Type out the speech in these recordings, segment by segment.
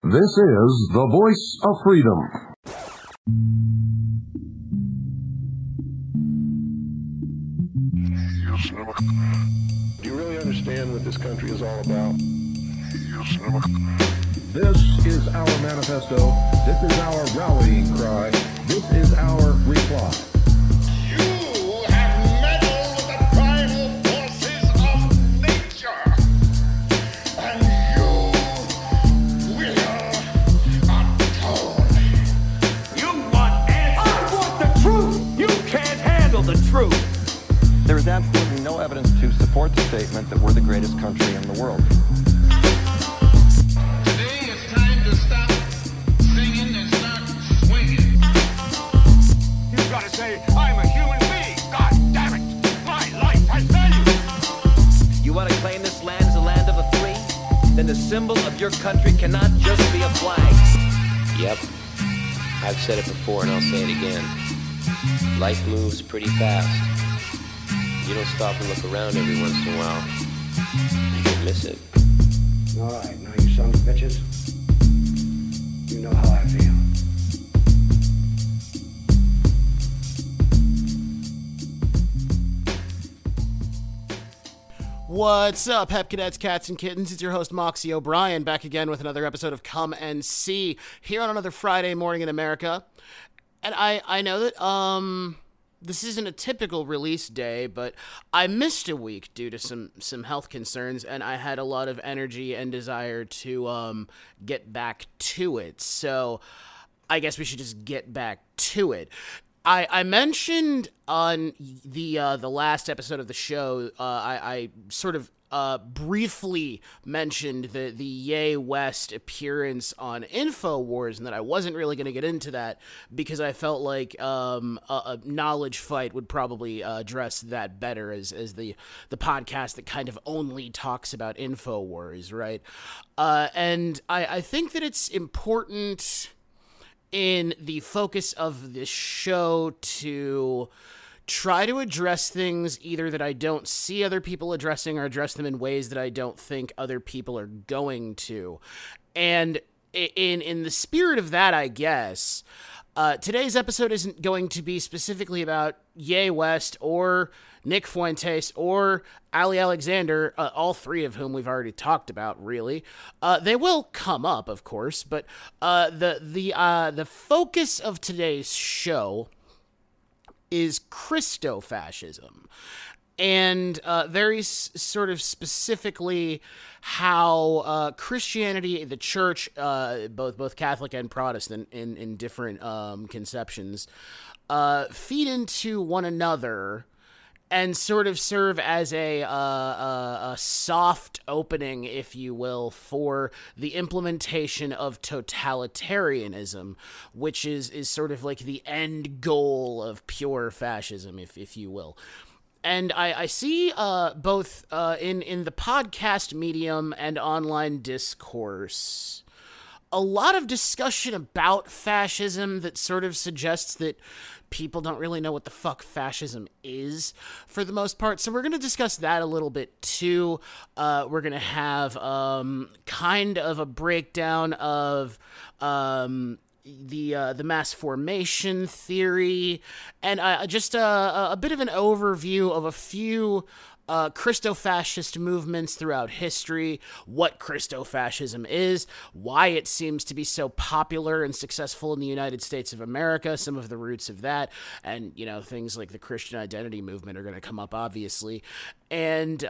This is the voice of freedom. Do you really understand what this country is all about? This is our manifesto. This is our rallying cry. This is our reply. You have meddled with the primal forces of nature, and you will atone. You want answers? I want the truth! You can't handle the truth! There is absolutely no evidence to support the statement that we're the greatest country in the world. Today it's time to stop singing and start swinging. You've got to say, I'm a human being! God damn it! My life has value! You want to claim this land as a land of the free? Then the symbol of your country cannot just be a flag. Yep. I've said it before and I'll say it again. Life moves pretty fast. You don't stop and look around every once in a while, you can miss it. All right, now you sons of bitches, you know how I feel. What's up, Hep Cadets, Cats, and Kittens? It's your host, Moxie O'Brien, back again with another episode of Come and See, here on another Friday morning in America. And I know that, this isn't a typical release day, but I missed a week due to some health concerns, and I had a lot of energy and desire to get back to it. So I guess we should just get back to it. I mentioned on the last episode of the show, I sort of briefly mentioned the Ye West appearance on InfoWars, and that I wasn't really going to get into that because I felt like a Knowledge Fight would probably address that better as the podcast that kind of only talks about InfoWars, right? And I think that it's important in the focus of this show to try to address things either that I don't see other people addressing or address them in ways that I don't think other people are going to. And in the spirit of that, I guess, today's episode isn't going to be specifically about Ye West or Nick Fuentes or Ali Alexander, all three of whom we've already talked about, really. They will come up, of course, but the focus of today's show is Christofascism, and very sort of specifically how Christianity, the church, both Catholic and Protestant in different conceptions, feed into one another and sort of serve as a soft opening, if you will, for the implementation of totalitarianism, which is sort of like the end goal of pure fascism, if you will. And I see both in the podcast medium and online discourse a lot of discussion about fascism that sort of suggests that people don't really know what the fuck fascism is for the most part. So we're going to discuss that a little bit too. We're going to have kind of a breakdown of the mass formation theory, and just a bit of an overview of a few Christofascist movements throughout history, what Christofascism is, why it seems to be so popular and successful in the United States of America, some of the roots of that, and, you know, things like the Christian identity movement are going to come up, obviously, and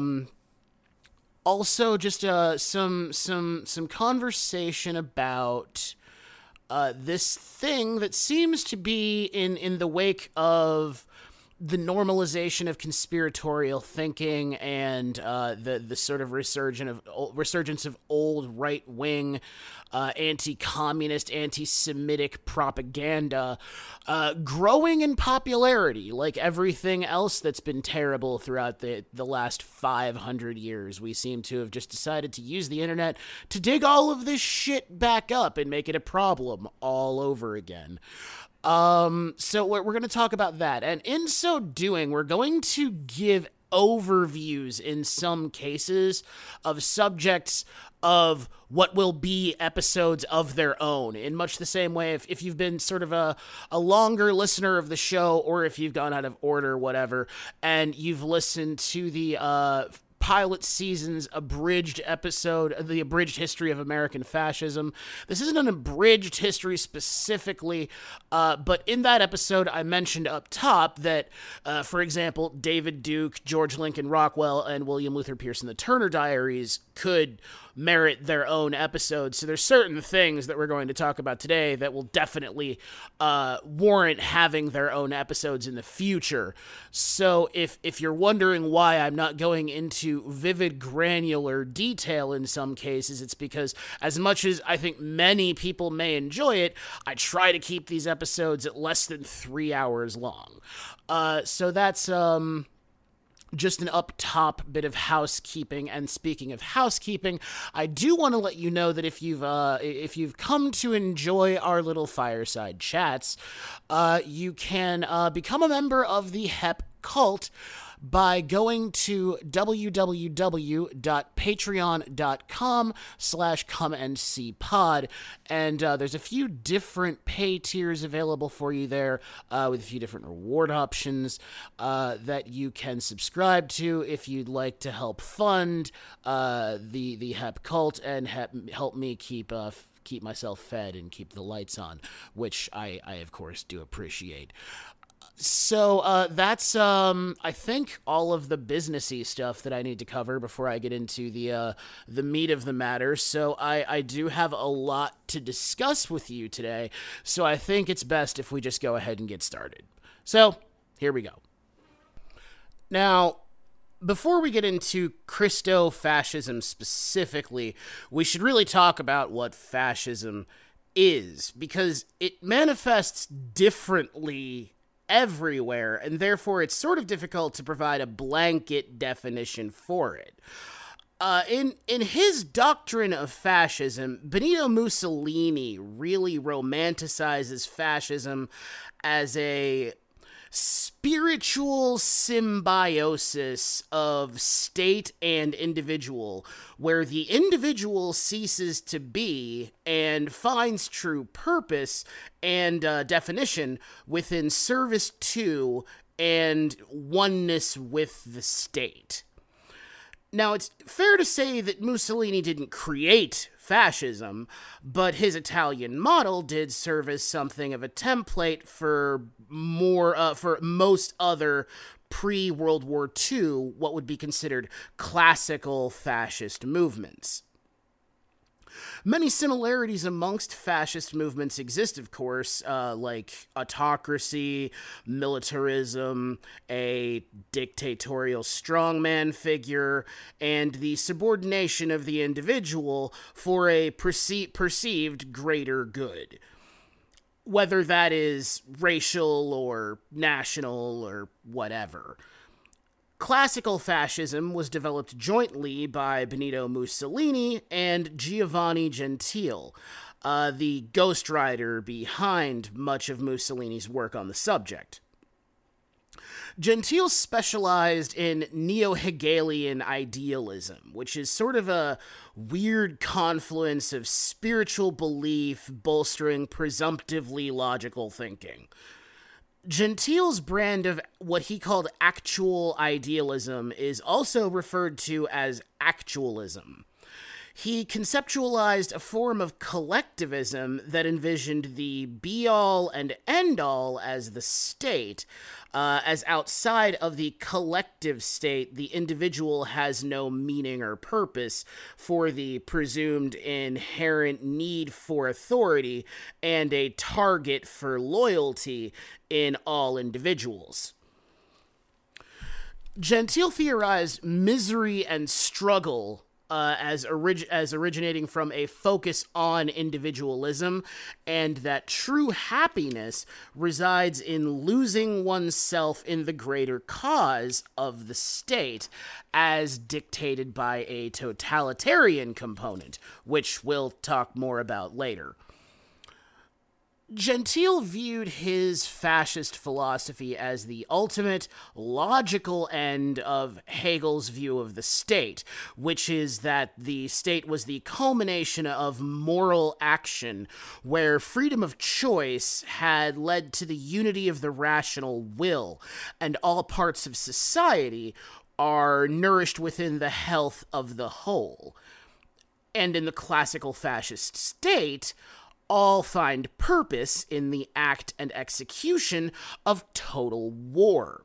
also just some conversation about this thing that seems to be in the wake of the normalization of conspiratorial thinking and the sort of resurgence of old right-wing anti-communist, anti-Semitic propaganda growing in popularity, like everything else that's been terrible throughout the last 500 years. We seem to have just decided to use the internet to dig all of this shit back up and make it a problem all over again. So we're going to talk about that. And in so doing, we're going to give overviews in some cases of subjects of what will be episodes of their own, in much the same way if you've been sort of a longer listener of the show, or if you've gone out of order, whatever, and you've listened to the pilot season's abridged episode, the abridged history of American fascism. This isn't an abridged history specifically, but in that episode, I mentioned up top that, for example, David Duke, George Lincoln Rockwell, and William Luther Pearson, the Turner Diaries, could merit their own episodes. So there's certain things that we're going to talk about today that will definitely warrant having their own episodes in the future. So if you're wondering why I'm not going into vivid granular detail in some cases, it's because as much as I think many people may enjoy it, I try to keep these episodes at less than 3 hours long. So that's just an up-top bit of housekeeping. And speaking of housekeeping, I do want to let you know that if you've come to enjoy our little fireside chats, you can become a member of the HEP cult by going to www.patreon.com/comeandseepod. And there's a few different pay tiers available for you there, with a few different reward options that you can subscribe to if you'd like to help fund the HEP cult and help me keep myself fed and keep the lights on, which I of course do appreciate. So that's, I think, all of the businessy stuff that I need to cover before I get into the meat of the matter. So I do have a lot to discuss with you today, so I think it's best if we just go ahead and get started. So, here we go. Now, before we get into Christo-fascism specifically, we should really talk about what fascism is, because it manifests differently everywhere, and therefore it's sort of difficult to provide a blanket definition for it. In his Doctrine of Fascism, Benito Mussolini really romanticizes fascism as a spiritual symbiosis of state and individual, where the individual ceases to be and finds true purpose and definition within service to and oneness with the state. Now, it's fair to say that Mussolini didn't create fascism, but his Italian model did serve as something of a template for most other pre-World War II, what would be considered classical fascist movements. Many similarities amongst fascist movements exist, of course, like autocracy, militarism, a dictatorial strongman figure, and the subordination of the individual for a perceived greater good. Whether that is racial or national or whatever. Classical fascism was developed jointly by Benito Mussolini and Giovanni Gentile, the ghostwriter behind much of Mussolini's work on the subject. Gentile specialized in neo-Hegelian idealism, which is sort of a weird confluence of spiritual belief bolstering presumptively logical thinking. Gentile's brand of what he called actual idealism is also referred to as actualism. He conceptualized a form of collectivism that envisioned the be-all and end-all as the state, as outside of the collective state, the individual has no meaning or purpose for the presumed inherent need for authority and a target for loyalty in all individuals. Gentile theorized misery and struggle as originating from a focus on individualism, and that true happiness resides in losing oneself in the greater cause of the state, as dictated by a totalitarian component, which we'll talk more about later. Gentile viewed his fascist philosophy as the ultimate logical end of Hegel's view of the state, which is that the state was the culmination of moral action, where freedom of choice had led to the unity of the rational will, and all parts of society are nourished within the health of the whole. And in the classical fascist state, all find purpose in the act and execution of total war.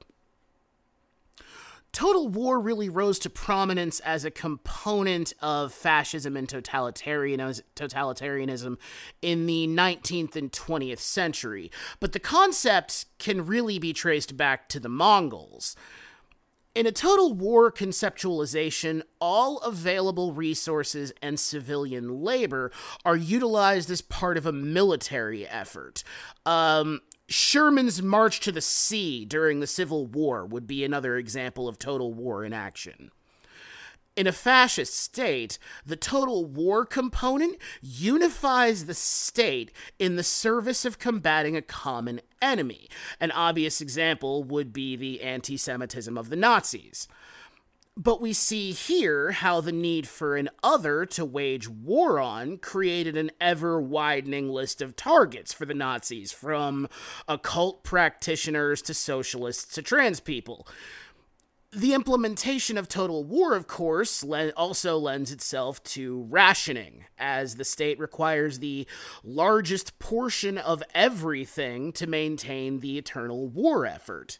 Total war really rose to prominence as a component of fascism and totalitarianism in the 19th and 20th century, but the concept can really be traced back to the Mongols. In a total war conceptualization, all available resources and civilian labor are utilized as part of a military effort. Sherman's March to the Sea during the Civil War would be another example of total war in action. In a fascist state, the total war component unifies the state in the service of combating a common enemy. An obvious example would be the anti-Semitism of the Nazis. But we see here how the need for an other to wage war on created an ever-widening list of targets for the Nazis, from occult practitioners to socialists to trans people. The implementation of total war, of course, also lends itself to rationing, as the state requires the largest portion of everything to maintain the eternal war effort.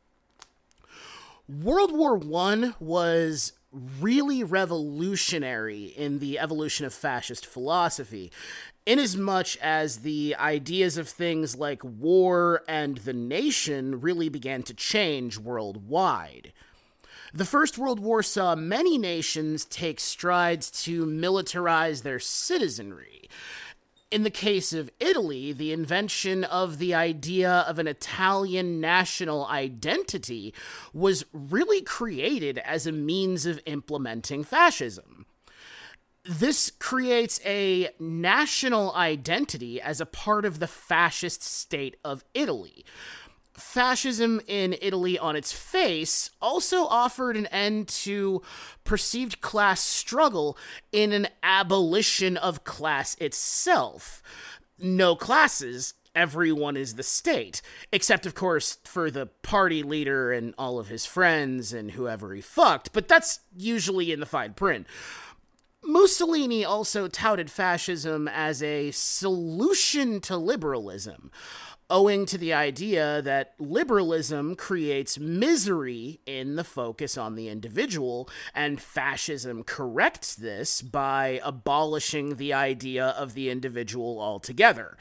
World War I was really revolutionary in the evolution of fascist philosophy, inasmuch as the ideas of things like war and the nation really began to change worldwide. The First World War saw many nations take strides to militarize their citizenry. In the case of Italy, the invention of the idea of an Italian national identity was really created as a means of implementing fascism. This creates a national identity as a part of the fascist state of Italy. Fascism in Italy on its face also offered an end to perceived class struggle in an abolition of class itself. No classes, everyone is the state, except of course for the party leader and all of his friends and whoever he fucked, but that's usually in the fine print. Mussolini also touted fascism as a solution to liberalism, owing to the idea that liberalism creates misery in the focus on the individual, and fascism corrects this by abolishing the idea of the individual altogether.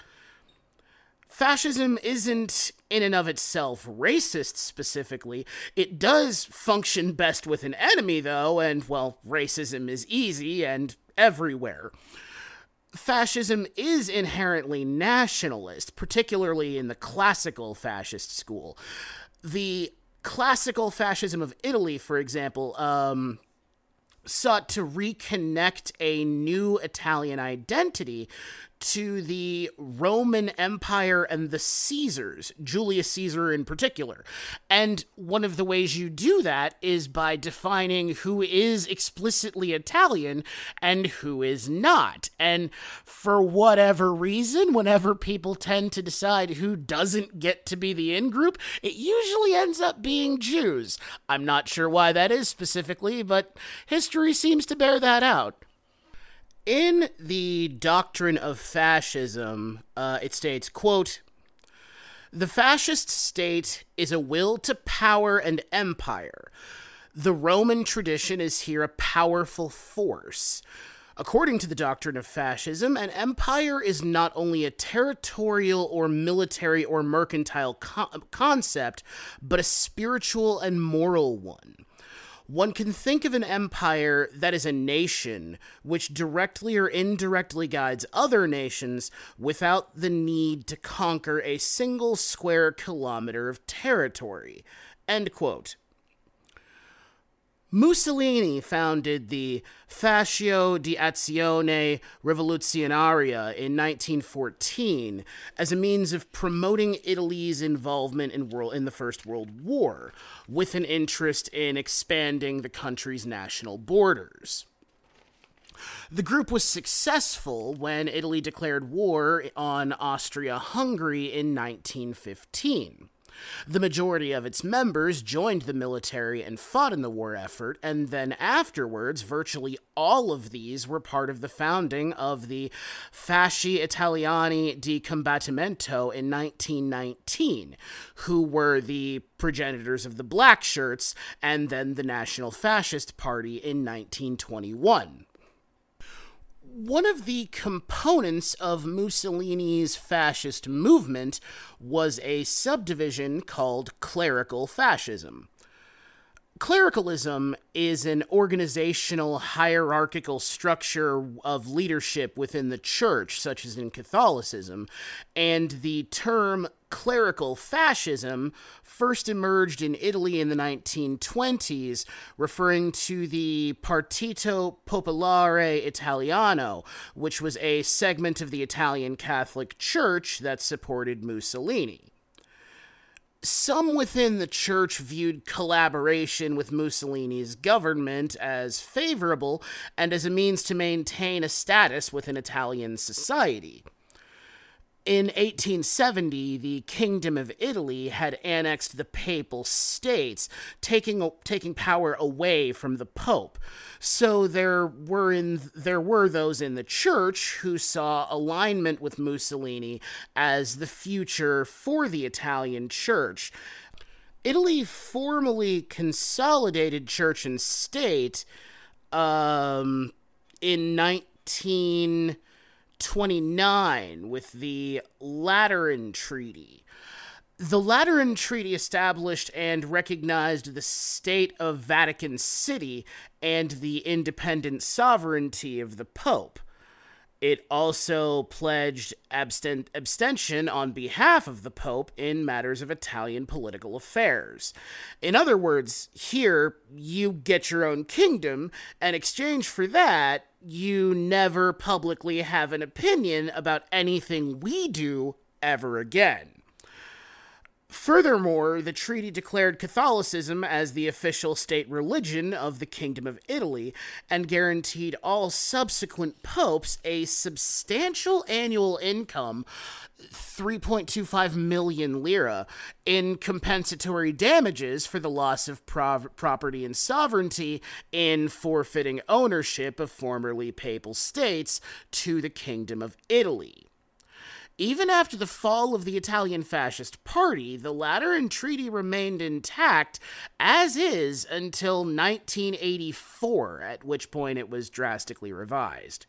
Fascism isn't in and of itself racist specifically. It does function best with an enemy, though, and, well, racism is easy and everywhere. Fascism is inherently nationalist, particularly in the classical fascist school. The classical fascism of Italy, for example, sought to reconnect a new Italian identity to the Roman Empire and the Caesars, Julius Caesar in particular. And one of the ways you do that is by defining who is explicitly Italian and who is not. And for whatever reason, whenever people tend to decide who doesn't get to be the in-group, it usually ends up being Jews. I'm not sure why that is specifically, but history seems to bear that out. In the Doctrine of Fascism, it states, quote, "The fascist state is a will to power and empire. The Roman tradition is here a powerful force. According to the Doctrine of Fascism, an empire is not only a territorial or military or mercantile concept, but a spiritual and moral one. One can think of an empire that is a nation which directly or indirectly guides other nations without the need to conquer a single square kilometer of territory." End quote. Mussolini founded the Fascio di Azione Rivoluzionaria in 1914 as a means of promoting Italy's involvement in the First World War, with an interest in expanding the country's national borders. The group was successful when Italy declared war on Austria-Hungary in 1915. The majority of its members joined the military and fought in the war effort, and then afterwards, virtually all of these were part of the founding of the Fasci Italiani di Combattimento in 1919, who were the progenitors of the Black Shirts and then the National Fascist Party in 1921. One of the components of Mussolini's fascist movement was a subdivision called clerical fascism. Clericalism is an organizational hierarchical structure of leadership within the church, such as in Catholicism, and the term clerical fascism first emerged in Italy in the 1920s, referring to the Partito Popolare Italiano, which was a segment of the Italian Catholic Church that supported Mussolini. Some within the church viewed collaboration with Mussolini's government as favorable and as a means to maintain a status within Italian society. In 1870, the Kingdom of Italy had annexed the Papal States, taking power away from the Pope. So there were those in the church who saw alignment with Mussolini as the future for the Italian church. Italy formally consolidated church and state in 1929 with the Lateran Treaty. The Lateran Treaty established and recognized the state of Vatican City and the independent sovereignty of the Pope. It also pledged abstention on behalf of the Pope in matters of Italian political affairs. In other words, here, you get your own kingdom, and in exchange for that, you never publicly have an opinion about anything we do ever again. Furthermore, the treaty declared Catholicism as the official state religion of the Kingdom of Italy and guaranteed all subsequent popes a substantial annual income, 3.25 million lira, in compensatory damages for the loss of property and sovereignty in forfeiting ownership of formerly papal states to the Kingdom of Italy. Even after the fall of the Italian Fascist Party, the Lateran Treaty remained intact as is until 1984, at which point it was drastically revised.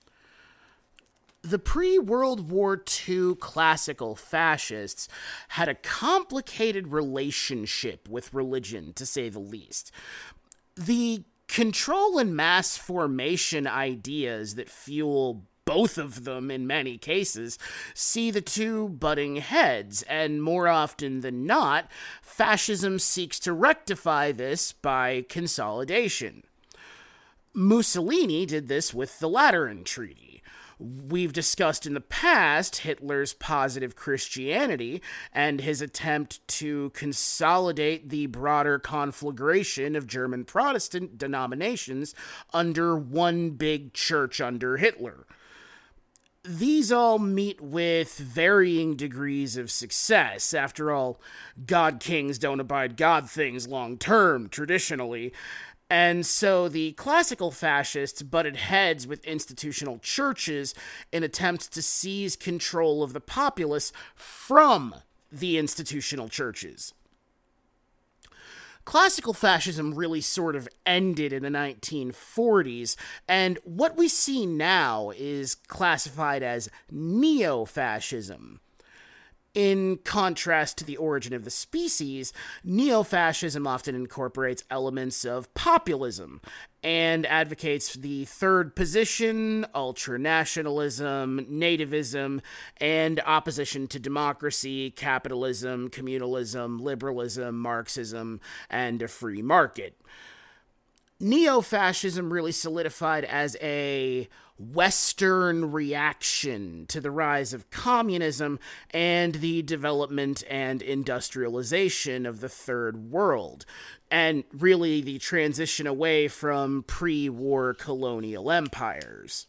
The pre-World War II classical fascists had a complicated relationship with religion, to say the least. The control and mass formation ideas that fuel both of them, in many cases, see the two butting heads, and more often than not, fascism seeks to rectify this by consolidation. Mussolini did this with the Lateran Treaty. We've discussed in the past Hitler's positive Christianity and his attempt to consolidate the broader conflagration of German Protestant denominations under one big church under Hitler. These all meet with varying degrees of success. After all, God kings don't abide God things long term, traditionally. And so the classical fascists butted heads with institutional churches in attempts to seize control of the populace from the institutional churches. Classical fascism really sort of ended in the 1940s, and what we see now is classified as neo-fascism. In contrast to the origin of the species, neo-fascism often incorporates elements of populism and advocates the third position, ultranationalism, nativism, and opposition to democracy, capitalism, communalism, liberalism, Marxism, and a free market. Neo-fascism really solidified as a Western reaction to the rise of communism and the development and industrialization of the Third World, and really the transition away from pre-war colonial empires.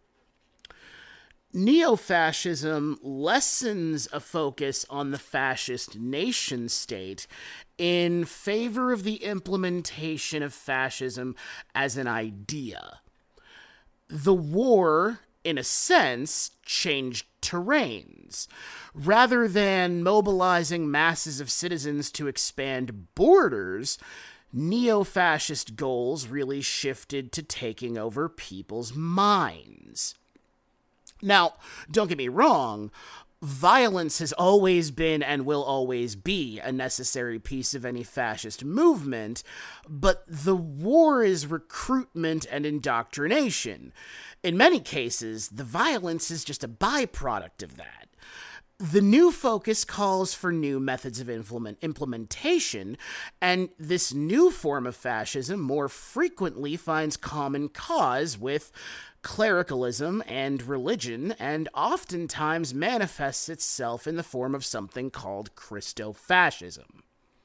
Neo-fascism lessens a focus on the fascist nation-state in favor of the implementation of fascism as an idea. The war, in a sense, changed terrains. Rather than mobilizing masses of citizens to expand borders, neo-fascist goals really shifted to taking over people's minds. Now, don't get me wrong, violence has always been and will always be a necessary piece of any fascist movement, but the war is recruitment and indoctrination. In many cases, the violence is just a byproduct of that. The new focus calls for new methods of implementation, and this new form of fascism more frequently finds common cause with clericalism and religion, and oftentimes manifests itself in the form of something called Christofascism.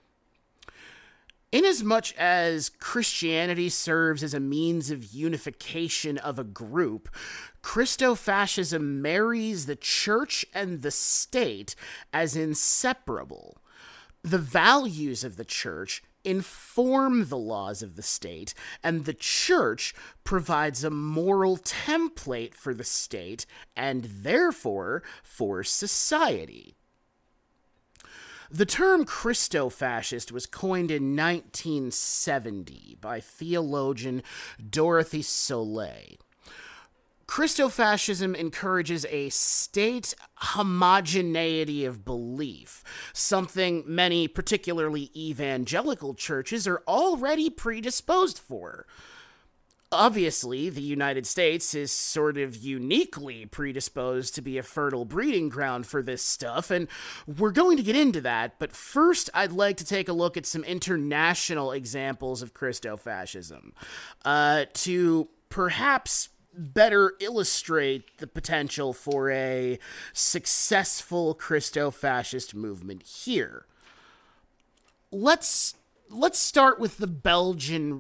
Inasmuch as Christianity serves as a means of unification of a group, Christofascism marries the church and the state as inseparable. The values of the church inform the laws of the state, and the church provides a moral template for the state and therefore for society. The term Christofascist was coined in 1970 by theologian Dorothy Soleil. Christofascism encourages a state homogeneity of belief, something many, particularly evangelical churches, are already predisposed for. Obviously, the United States is sort of uniquely predisposed to be a fertile breeding ground for this stuff, and we're going to get into that, but first I'd like to take a look at some international examples of Christofascism, to perhaps better illustrate the potential for a successful Christofascist movement here. Let's start with the Belgian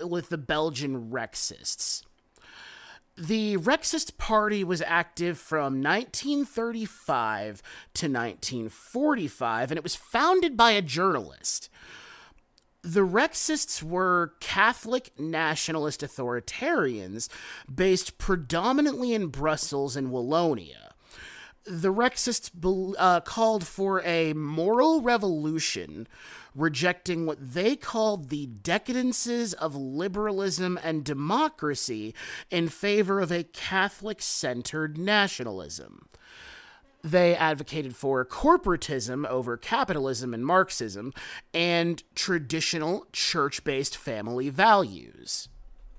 Rexists. The Rexist Party was active from 1935 to 1945, and it was founded by a journalist. The Rexists were Catholic nationalist authoritarians based predominantly in Brussels and Wallonia. The Rexists called for a moral revolution, rejecting what they called the decadences of liberalism and democracy in favor of a Catholic-centered nationalism. They advocated for corporatism over capitalism and Marxism, and traditional church-based family values.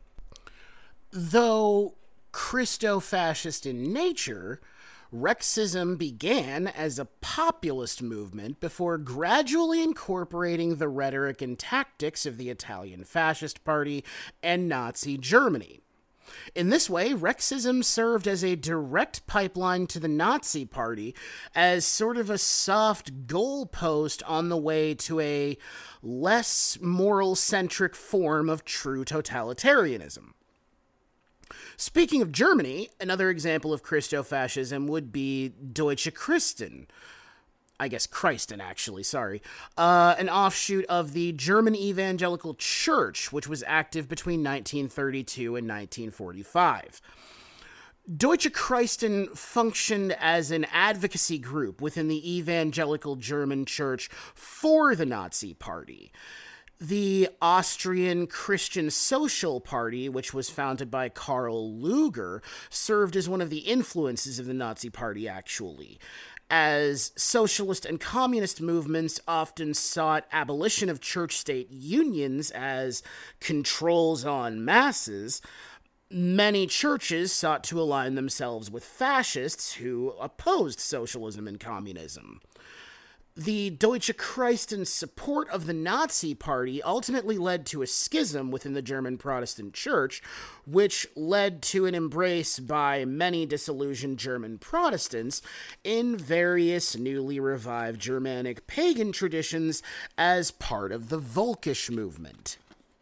Though Christofascist in nature, Rexism began as a populist movement before gradually incorporating the rhetoric and tactics of the Italian Fascist Party and Nazi Germany. In this way, Rexism served as a direct pipeline to the Nazi Party as sort of a soft goalpost on the way to a less moral-centric form of true totalitarianism. Speaking of Germany, another example of Christofascism would be Deutsche Christen. I guess Christen, actually, sorry. An offshoot of the German Evangelical Church, which was active between 1932 and 1945. Deutsche Christen functioned as an advocacy group within the Evangelical German Church for the Nazi Party. The Austrian Christian Social Party, which was founded by Karl Lueger, served as one of the influences of the Nazi Party, actually, as socialist and communist movements often sought abolition of church-state unions as controls on masses. Many churches sought to align themselves with fascists who opposed socialism and communism. The Deutsche Christen's support of the Nazi Party ultimately led to a schism within the German Protestant Church, which led to an embrace by many disillusioned German Protestants in various newly revived Germanic pagan traditions as part of the Völkisch movement.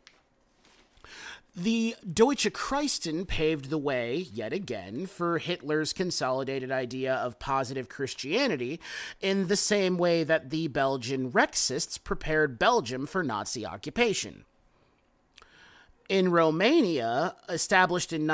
The Deutsche Christen paved the way, yet again, for Hitler's consolidated idea of positive Christianity in the same way that the Belgian Rexists prepared Belgium for Nazi occupation. In Romania, established in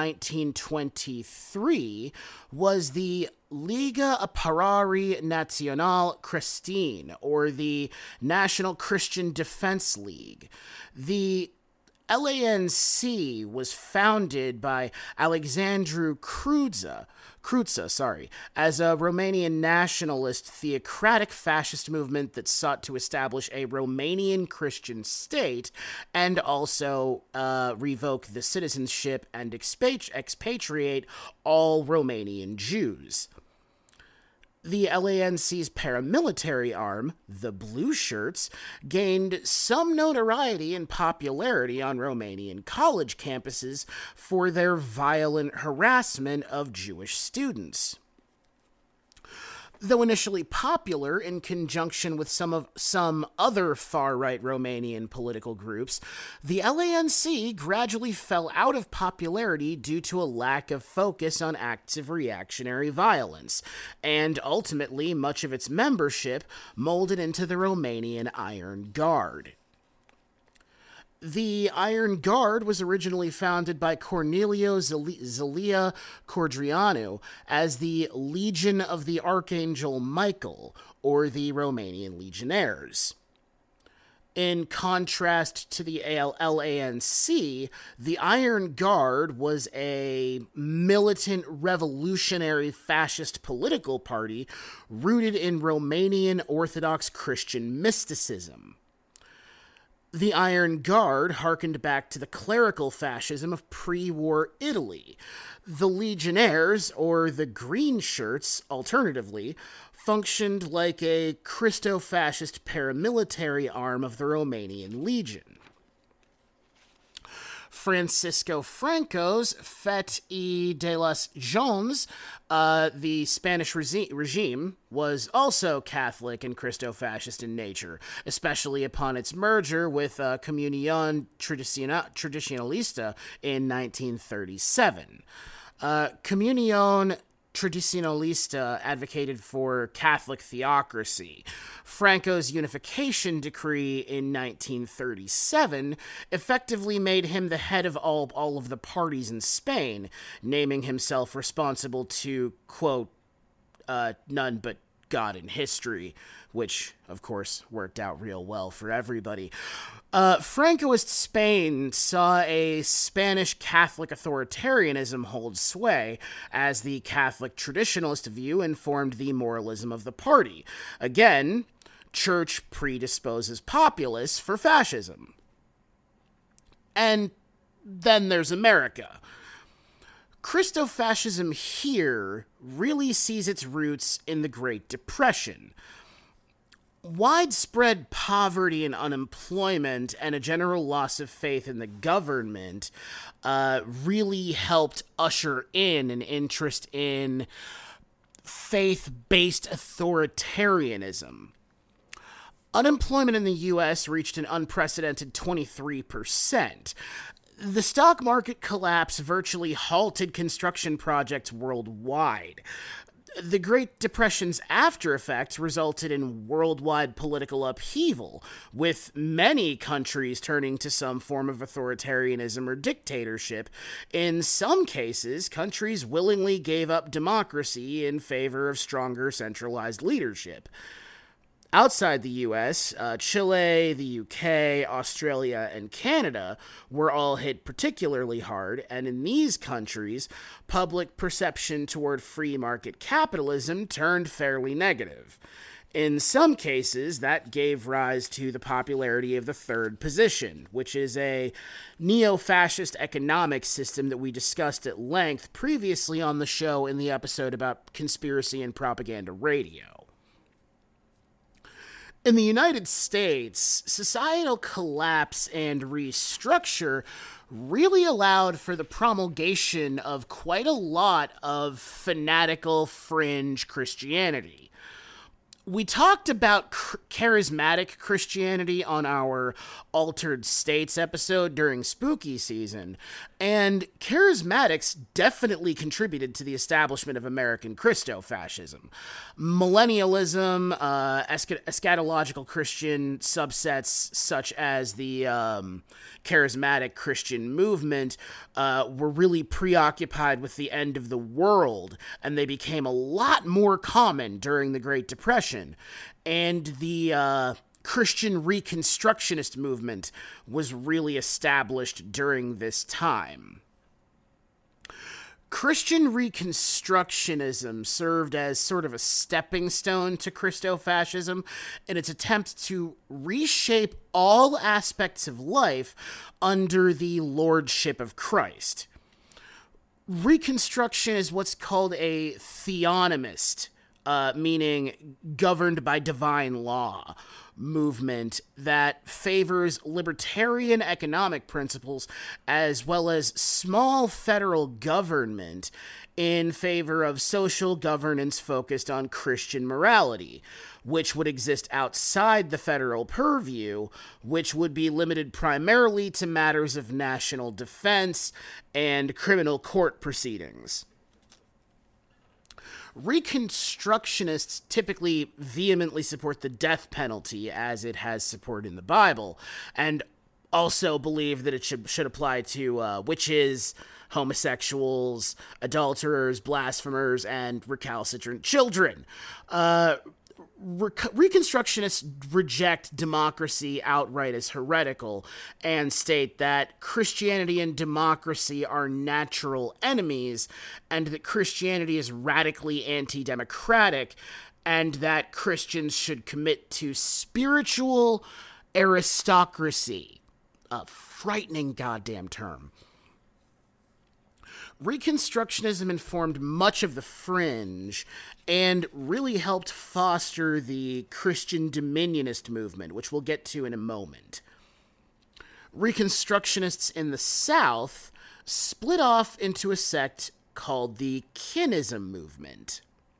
1923, was the Liga Apărare Națională Creștină, or the National Christian Defense League. The LANC was founded by Alexandru Cruța, as a Romanian nationalist theocratic fascist movement that sought to establish a Romanian Christian state and also revoke the citizenship and expatriate all Romanian Jews. The LANC's paramilitary arm, the Blue Shirts, gained some notoriety and popularity on Romanian college campuses for their violent harassment of Jewish students. Though initially popular in conjunction with some other far-right Romanian political groups, the LANC gradually fell out of popularity due to a lack of focus on acts of reactionary violence, and ultimately much of its membership molded into the Romanian Iron Guard. The Iron Guard was originally founded by Corneliu Zelea Codreanu as the Legion of the Archangel Michael, or the Romanian Legionnaires. In contrast to the LANC, the Iron Guard was a militant revolutionary fascist political party rooted in Romanian Orthodox Christian mysticism. The Iron Guard harkened back to the clerical fascism of pre-war Italy. The Legionnaires, or the Green Shirts, alternatively, functioned like a Christo-fascist paramilitary arm of the Romanian Legion. Francisco Franco's Fête de los Jones, the Spanish regime, was also Catholic and Christo-fascist in nature, especially upon its merger with Comunión Tradicionalista in 1937. Comunión Tradicionalista advocated for Catholic theocracy. Franco's unification decree in 1937 effectively made him the head of all of the parties in Spain, naming himself responsible to, quote, none but God in history, which, of course, worked out real well for everybody. Francoist Spain saw a Spanish Catholic authoritarianism hold sway, as the Catholic traditionalist view informed the moralism of the party. Again, church predisposes populace for fascism. And then there's America. Christofascism here really sees its roots in the Great Depression. Widespread poverty and unemployment and a general loss of faith in the government really helped usher in an interest in faith-based authoritarianism. Unemployment in the U.S. reached an unprecedented 23%. The stock market collapse virtually halted construction projects worldwide. The Great Depression's after effects resulted in worldwide political upheaval, with many countries turning to some form of authoritarianism or dictatorship. In some cases, countries willingly gave up democracy in favor of stronger centralized leadership. Outside the U.S., Chile, the UK, Australia, and Canada were all hit particularly hard, and in these countries, public perception toward free market capitalism turned fairly negative. In some cases, that gave rise to the popularity of the third position, which is a neo-fascist economic system that we discussed at length previously on the show in the episode about conspiracy and propaganda radio. In the United States, societal collapse and restructure really allowed for the promulgation of quite a lot of fanatical fringe Christianity. We talked about charismatic Christianity on our Altered States episode during spooky season, and charismatics definitely contributed to the establishment of American Christo-fascism. Millennialism, eschatological Christian subsets such as the charismatic Christian movement were really preoccupied with the end of the world, and they became a lot more common during the Great Depression. And the Christian Reconstructionist movement was really established during this time. Christian Reconstructionism served as sort of a stepping stone to Christo-fascism in its attempt to reshape all aspects of life under the lordship of Christ. Reconstruction is what's called a theonomist, meaning governed by divine law, movement that favors libertarian economic principles as well as small federal government in favor of social governance focused on Christian morality, which would exist outside the federal purview, which would be limited primarily to matters of national defense and criminal court proceedings. Reconstructionists typically vehemently support the death penalty as it has support in the Bible, and also believe that it should apply to witches, homosexuals, adulterers, blasphemers, and recalcitrant children. Reconstructionists reject democracy outright as heretical and state that Christianity and democracy are natural enemies, and that Christianity is radically anti-democratic, and that Christians should commit to spiritual aristocracy. A frightening goddamn term. Reconstructionism informed much of the fringe and really helped foster the Christian dominionist movement, which we'll get to in a moment. Reconstructionists in the South split off into a sect called the Kinism movement.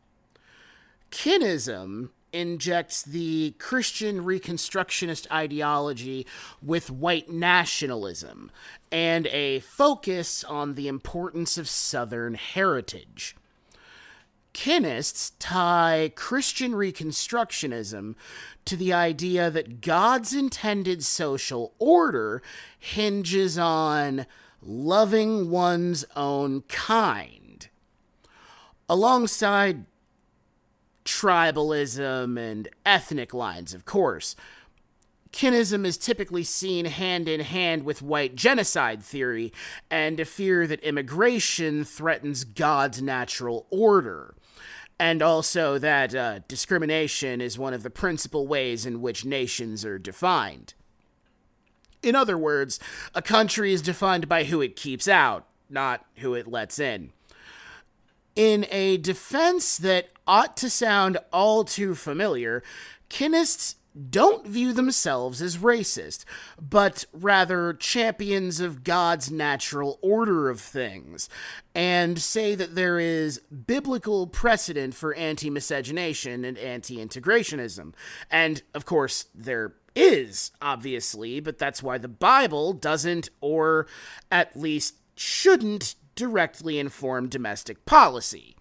Kinism injects the Christian Reconstructionist ideology with white nationalism and a focus on the importance of Southern heritage. Kinists tie Christian Reconstructionism to the idea that God's intended social order hinges on loving one's own kind, alongside tribalism and ethnic lines, of course. Kinism is typically seen hand in hand with white genocide theory and a fear that immigration threatens God's natural order, and also that discrimination is one of the principal ways in which nations are defined. In other words, a country is defined by who it keeps out, not who it lets in. In a defense that ought to sound all too familiar, Kinists don't view themselves as racist, but rather champions of God's natural order of things, and say that there is biblical precedent for anti-miscegenation and anti-integrationism. And, of course, there is, obviously, but that's why the Bible doesn't, or at least shouldn't, directly inform domestic policy.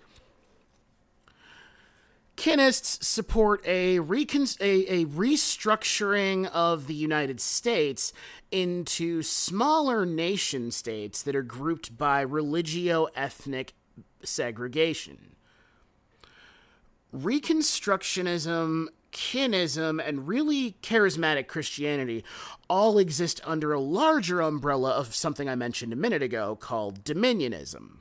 Kinists support a restructuring of the United States into smaller nation states that are grouped by religio-ethnic segregation. Reconstructionism, Kinism, and really charismatic Christianity all exist under a larger umbrella of something I mentioned a minute ago called dominionism.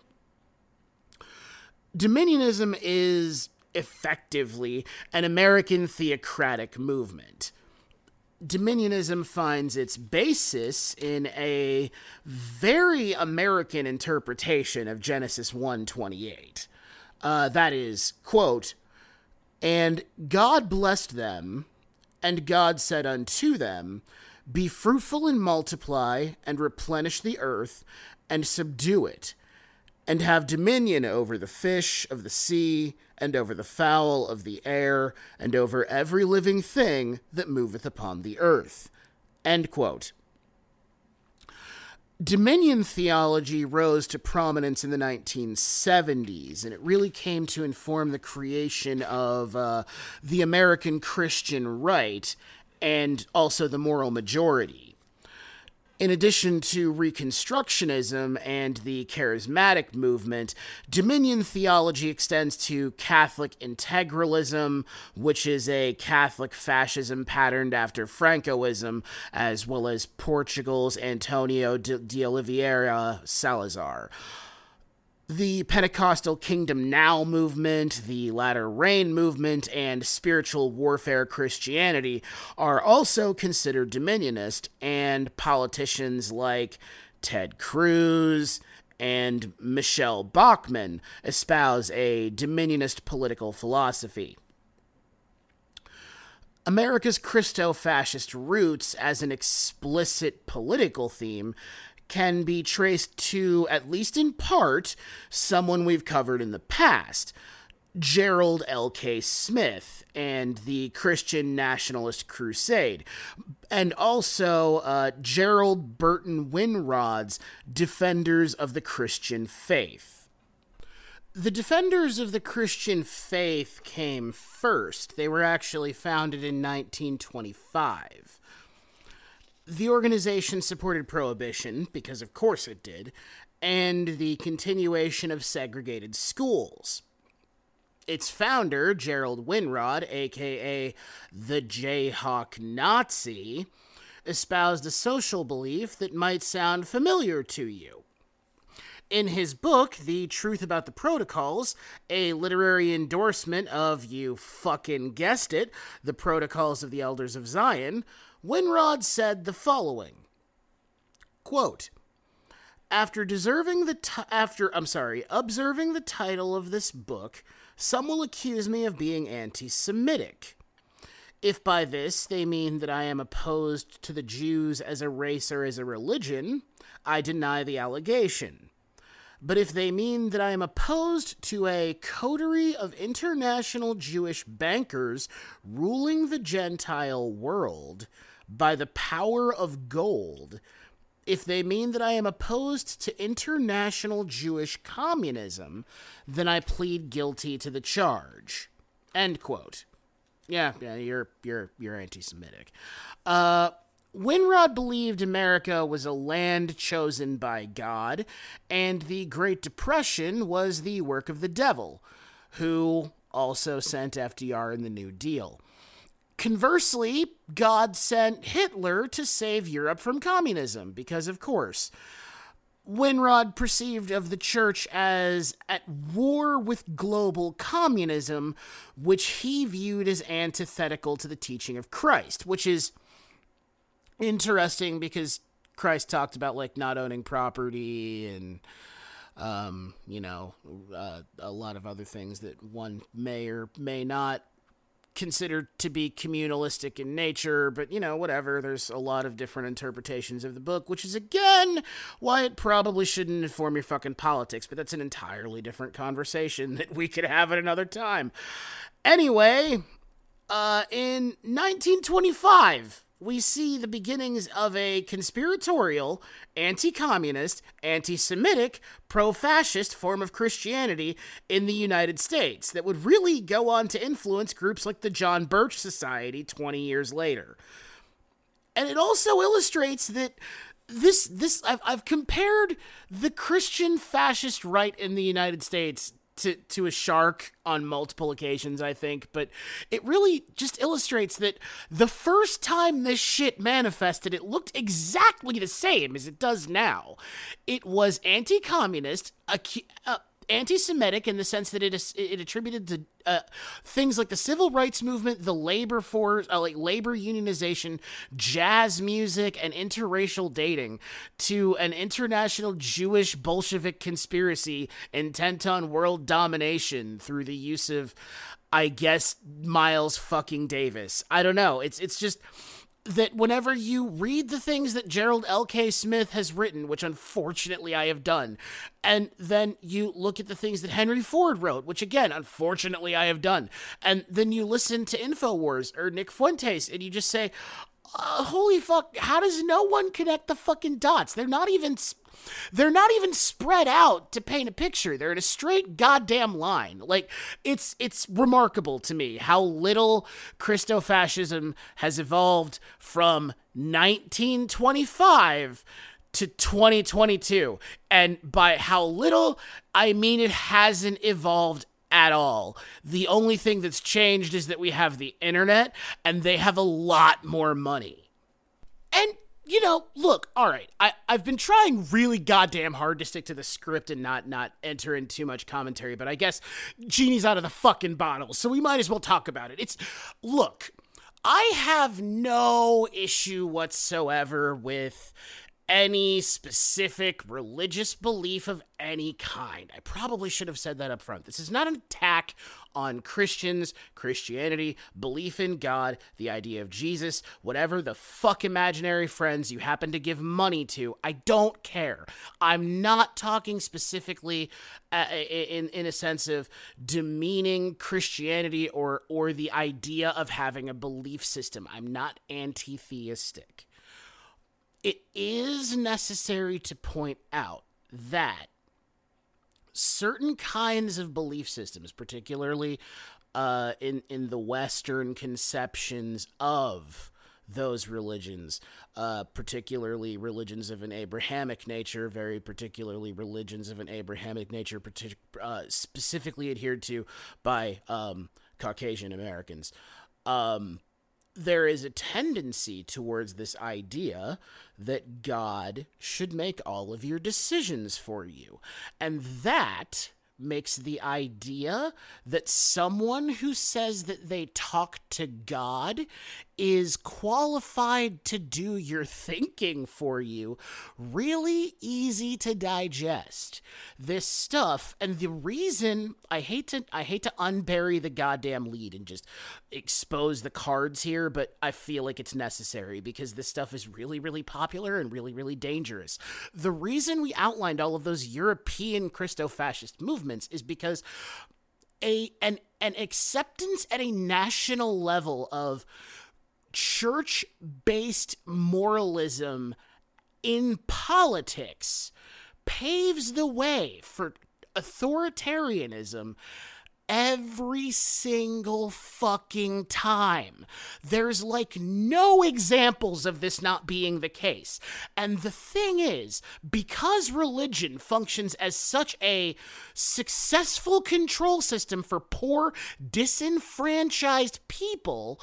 Dominionism is effectively an American theocratic movement. Dominionism finds its basis in a very American interpretation of Genesis 1:28. That is, quote, "And God blessed them, And God said unto them, Be fruitful and multiply, and replenish the earth, and subdue it, and have dominion over the fish of the sea, and over the fowl of the air, and over every living thing that moveth upon the earth. End quote. Dominion theology rose to prominence in the 1970s, and it really came to inform the creation of the American Christian right and also the moral majority. In addition to Reconstructionism and the Charismatic movement, Dominion theology extends to Catholic integralism, which is a Catholic fascism patterned after Francoism, as well as Portugal's Antonio de Oliveira Salazar. The Pentecostal Kingdom Now movement, the Latter Rain movement, and spiritual warfare Christianity are also considered dominionist, and politicians like Ted Cruz and Michelle Bachmann espouse a dominionist political philosophy. America's Christo-fascist roots as an explicit political theme can be traced to, at least in part, someone we've covered in the past, Gerald L.K. Smith and the Christian Nationalist Crusade, and also Gerald Burton Winrod's Defenders of the Christian Faith. The Defenders of the Christian Faith came first. They were actually founded in 1925. The organization supported prohibition, because of course it did, and the continuation of segregated schools. Its founder, Gerald Winrod, aka the Jayhawk Nazi, espoused a social belief that might sound familiar to you. In his book, The Truth About the Protocols, a literary endorsement of, you fucking guessed it, the Protocols of the Elders of Zion, Winrod said the following, quote, After observing the title of this book, some will accuse me of being anti-Semitic. If by this they mean that I am opposed to the Jews as a race or as a religion, I deny the allegation. But if they mean that I am opposed to a coterie of international Jewish bankers ruling the Gentile world by the power of gold, if they mean that I am opposed to international Jewish communism, then I plead guilty to the charge. End quote. Yeah, you're anti-Semitic. Winrod believed America was a land chosen by God, and the Great Depression was the work of the devil, who also sent FDR in the New Deal. Conversely, God sent Hitler to save Europe from communism, because of course. Winrod perceived of the church as at war with global communism, which he viewed as antithetical to the teaching of Christ, which is interesting because Christ talked about like not owning property and a lot of other things that one may or may not consider to be communalistic in nature, but whatever. There's a lot of different interpretations of the book, which is again why it probably shouldn't inform your fucking politics, but that's an entirely different conversation that we could have at another time. Anyway, in 1925, we see the beginnings of a conspiratorial, anti-communist, anti-Semitic, pro-fascist form of Christianity in the United States that would really go on to influence groups like the John Birch Society 20 years later. And it also illustrates that I've compared the Christian fascist right in the United States to a shark on multiple occasions, I think, but it really just illustrates that the first time this shit manifested, it looked exactly the same as it does now. It was anti-communist, anti-Semitic in the sense that it attributed to things like the civil rights movement, the labor force, labor unionization, jazz music, and interracial dating to an international Jewish Bolshevik conspiracy intent on world domination through the use of I guess Miles fucking Davis. I don't know. It's just that whenever you read the things that Gerald L.K. Smith has written, which unfortunately I have done, and then you look at the things that Henry Ford wrote, which again, unfortunately I have done, and then you listen to InfoWars or Nick Fuentes, and you just say, holy fuck, how does no one connect the fucking dots? They're not even spread out to paint a picture. They're in a straight goddamn line. Like, it's remarkable to me how little Christofascism has evolved from 1925 to 2022. And by how little, I mean it hasn't evolved at all. The only thing that's changed is that we have the internet and they have a lot more money. And you know, look, all right, I've been trying really goddamn hard to stick to the script and not enter in too much commentary, but I guess genie's out of the fucking bottle, so we might as well talk about it. Look, I have no issue whatsoever with any specific religious belief of any kind. I probably should have said that up front. This is not an attack on Christians, Christianity, belief in God, the idea of Jesus, whatever the fuck imaginary friends you happen to give money to. I don't care. I'm not talking specifically in a sense of demeaning Christianity or the idea of having a belief system. I'm not anti-theistic. It is necessary to point out that certain kinds of belief systems, particularly in the Western conceptions of those religions, particularly religions of an Abrahamic nature, very particularly religions of an Abrahamic nature, specifically adhered to by Caucasian Americans, there is a tendency towards this idea that God should make all of your decisions for you. And that makes the idea that someone who says that they talk to God is qualified to do your thinking for you really easy to digest. This stuff, and the reason I hate to unbury the goddamn lead and just expose the cards here, but I feel like it's necessary because this stuff is really, really popular and really, really dangerous. The reason we outlined all of those European Christo-fascist movements is because an acceptance at a national level of church-based moralism in politics paves the way for authoritarianism every single fucking time. There's like no examples of this not being the case. And the thing is, because religion functions as such a successful control system for poor, disenfranchised people,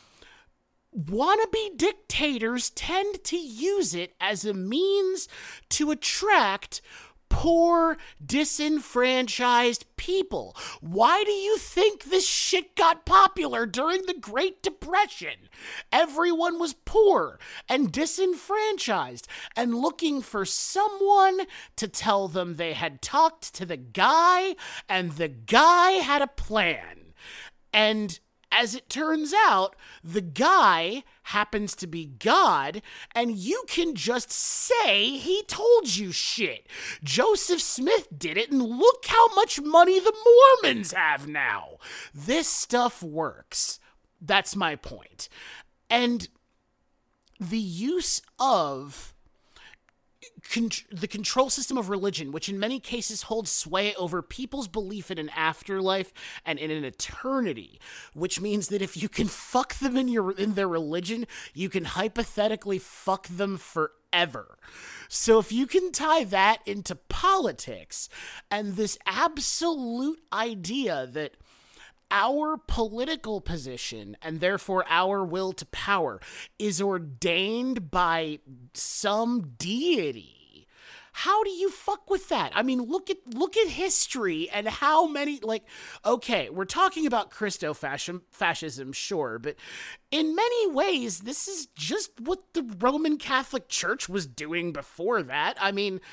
wannabe dictators tend to use it as a means to attract poor, disenfranchised people. Why do you think this shit got popular during the Great Depression? Everyone was poor and disenfranchised and looking for someone to tell them they had talked to the guy and the guy had a plan. And as it turns out, the guy happens to be God, and you can just say he told you shit. Joseph Smith did it, and look how much money the Mormons have now. This stuff works. That's my point. And the use of the control system of religion, which in many cases holds sway over people's belief in an afterlife and in an eternity, which means that if you can fuck them in their religion, you can hypothetically fuck them forever. So if you can tie that into politics and this absolute idea that our political position, and therefore our will to power, is ordained by some deity, how do you fuck with that? I mean, look at history and how many, like, okay, we're talking about Christo-fascism, sure, but in many ways, this is just what the Roman Catholic Church was doing before that. I mean,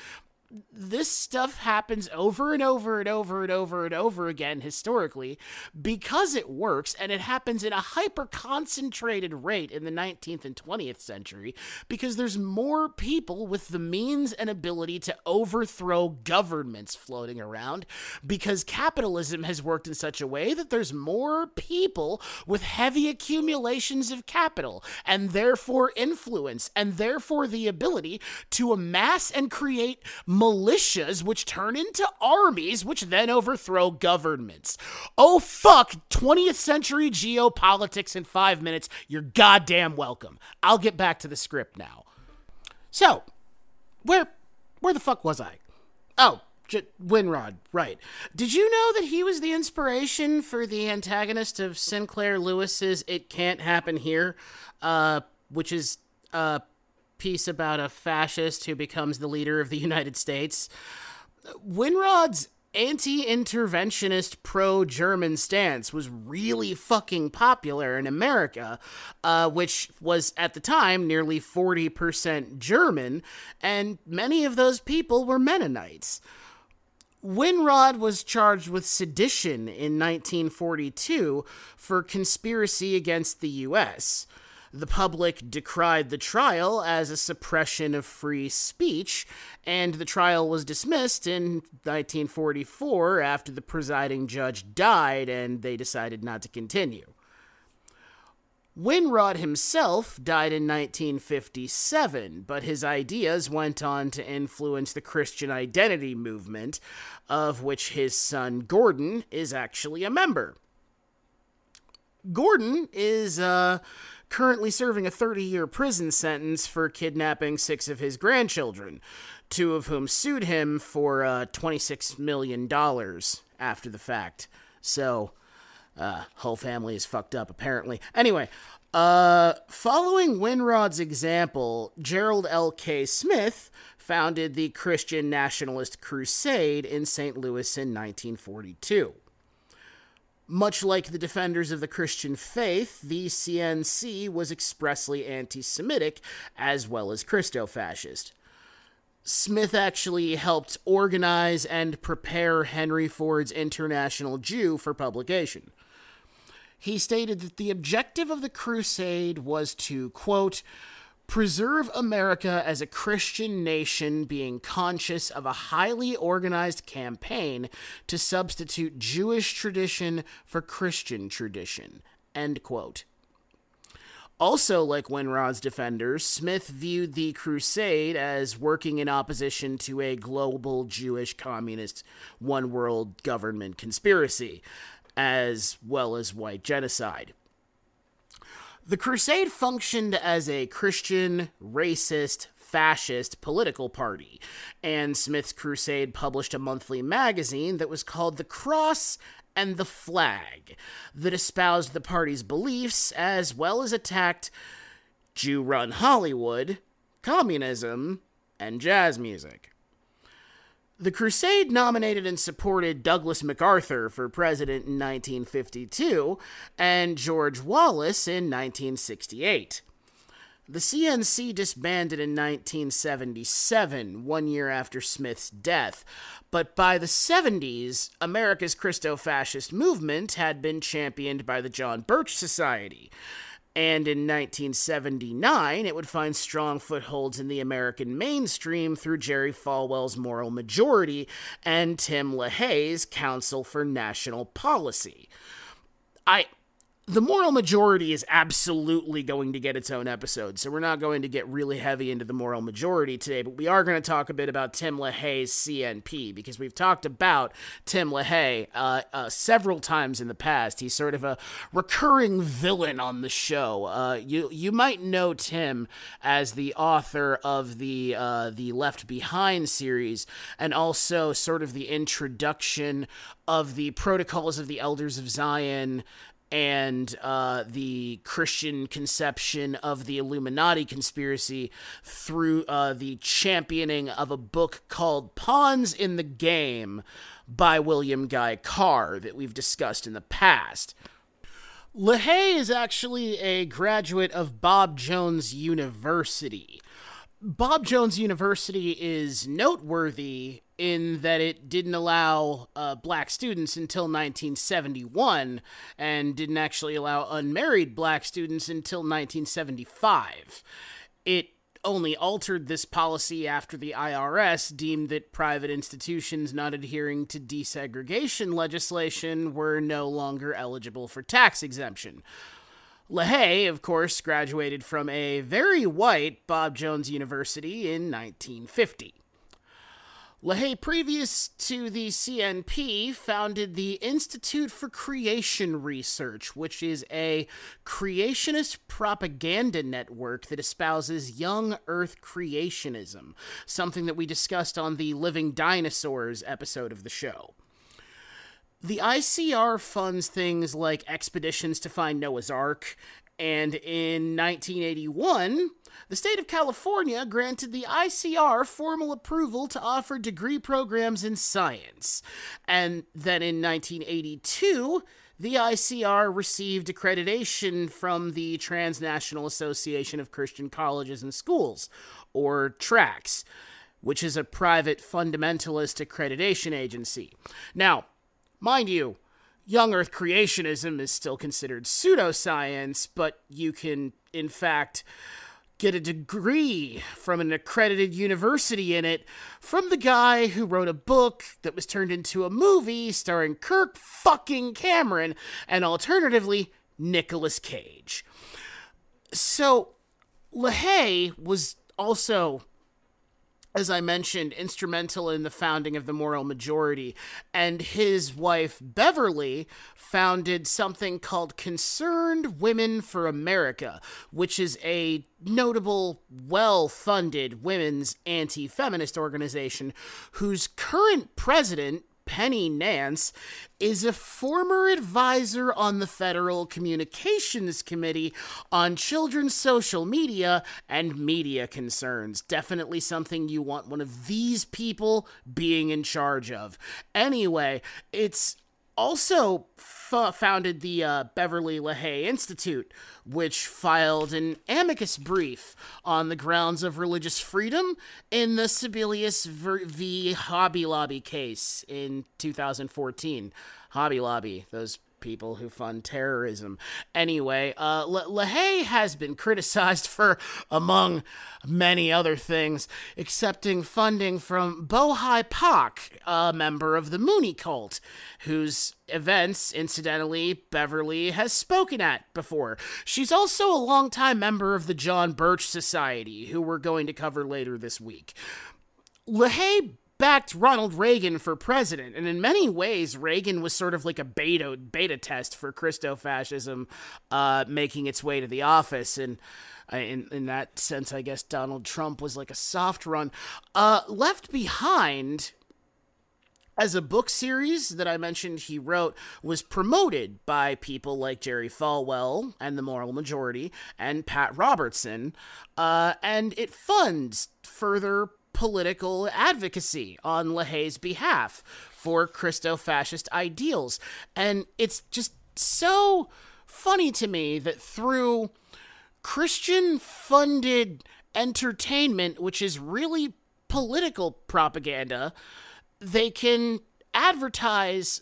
this stuff happens over and over and over and over and over again historically because it works, and it happens in a hyper-concentrated rate in the 19th and 20th century because there's more people with the means and ability to overthrow governments floating around because capitalism has worked in such a way that there's more people with heavy accumulations of capital and therefore influence and therefore the ability to amass and create militias, which turn into armies, which then overthrow governments. Oh, fuck, 20th century geopolitics in 5 minutes. You're goddamn welcome. I'll get back to the script now. So, where the fuck was I? Oh, Winrod, right. Did you know that he was the inspiration for the antagonist of Sinclair Lewis's It Can't Happen Here, which is piece about a fascist who becomes the leader of the United States? Winrod's anti-interventionist pro-German stance was really fucking popular in America, which was at the time nearly 40% German, and many of those people were Mennonites. Winrod was charged with sedition in 1942 for conspiracy against the U.S. The public decried the trial as a suppression of free speech, and the trial was dismissed in 1944 after the presiding judge died and they decided not to continue. Winrod himself died in 1957, but his ideas went on to influence the Christian identity movement, of which his son Gordon is actually a member. Gordon is currently serving a 30-year prison sentence for kidnapping 6 of his grandchildren, 2 of whom sued him for $26 million after the fact. So, whole family is fucked up, apparently. Anyway, following Winrod's example, Gerald L.K. Smith founded the Christian Nationalist Crusade in St. Louis in 1942. Much like the defenders of the Christian faith, the CNC was expressly anti-Semitic as well as Christo-fascist. Smith actually helped organize and prepare Henry Ford's International Jew for publication. He stated that the objective of the crusade was to, quote, preserve America as a Christian nation, being conscious of a highly organized campaign to substitute Jewish tradition for Christian tradition, end quote. Also, like Winrod's defenders, Smith viewed the crusade as working in opposition to a global Jewish communist one-world government conspiracy, as well as white genocide. The crusade functioned as a Christian, racist, fascist political party, and Smith's crusade published a monthly magazine that was called The Cross and the Flag, that espoused the party's beliefs as well as attacked Jew-run Hollywood, communism, and jazz music. The crusade nominated and supported Douglas MacArthur for president in 1952 and George Wallace in 1968. The CNC disbanded in 1977, 1 year after Smith's death, but by the 70s, America's Christo-fascist movement had been championed by the John Birch Society, and in 1979, it would find strong footholds in the American mainstream through Jerry Falwell's Moral Majority and Tim LaHaye's Council for National Policy. The Moral Majority is absolutely going to get its own episode, so we're not going to get really heavy into the Moral Majority today, but we are going to talk a bit about Tim LaHaye's CNP, because we've talked about Tim LaHaye several times in the past. He's sort of a recurring villain on the show. You might know Tim as the author of the Left Behind series, and also sort of the introduction of the Protocols of the Elders of Zion, and the Christian conception of the Illuminati conspiracy through the championing of a book called Pawns in the Game by William Guy Carr that we've discussed in the past. LaHaye is actually a graduate of Bob Jones University. Bob Jones University is noteworthy in that it didn't allow black students until 1971 and didn't actually allow unmarried black students until 1975. It only altered this policy after the IRS deemed that private institutions not adhering to desegregation legislation were no longer eligible for tax exemption. LaHaye, of course, graduated from a very white Bob Jones University in 1950. LaHaye, previous to the CNP, founded the Institute for Creation Research, which is a creationist propaganda network that espouses young Earth creationism, something that we discussed on the Living Dinosaurs episode of the show. The ICR funds things like expeditions to find Noah's Ark, and in 1981, the state of California granted the ICR formal approval to offer degree programs in science. And then in 1982, the ICR received accreditation from the Transnational Association of Christian Colleges and Schools, or TRACS, which is a private fundamentalist accreditation agency. Now, mind you, young Earth creationism is still considered pseudoscience, but you can, in fact, get a degree from an accredited university in it from the guy who wrote a book that was turned into a movie starring Kirk fucking Cameron and alternatively Nicolas Cage. So, LaHaye was also, as I mentioned, instrumental in the founding of the Moral Majority, and his wife, Beverly, founded something called Concerned Women for America, which is a notable, well-funded women's anti-feminist organization whose current president, Penny Nance, is a former advisor on the Federal Communications Committee on children's social media and media concerns. Definitely something you want one of these people being in charge of. Anyway, it's also founded the Beverly LaHaye Institute, which filed an amicus brief on the grounds of religious freedom in the Sebelius v. Hobby Lobby case in 2014. Hobby Lobby, those people who fund terrorism. Anyway, LaHaye has been criticized for, among many other things, accepting funding from Bohai Pak, a member of the Mooney cult, whose events, incidentally, Beverly has spoken at before. She's also a longtime member of the John Birch Society, who we're going to cover later this week. LaHaye backed Ronald Reagan for president, and in many ways, Reagan was sort of like a beta test for Christo-fascism making its way to the office, and in that sense, I guess Donald Trump was like a soft run. Left Behind, as a book series that I mentioned he wrote, was promoted by people like Jerry Falwell and the Moral Majority and Pat Robertson, and it funds further political advocacy on LaHaye's behalf for Christo-fascist ideals. And it's just so funny to me that through Christian-funded entertainment, which is really political propaganda, they can advertise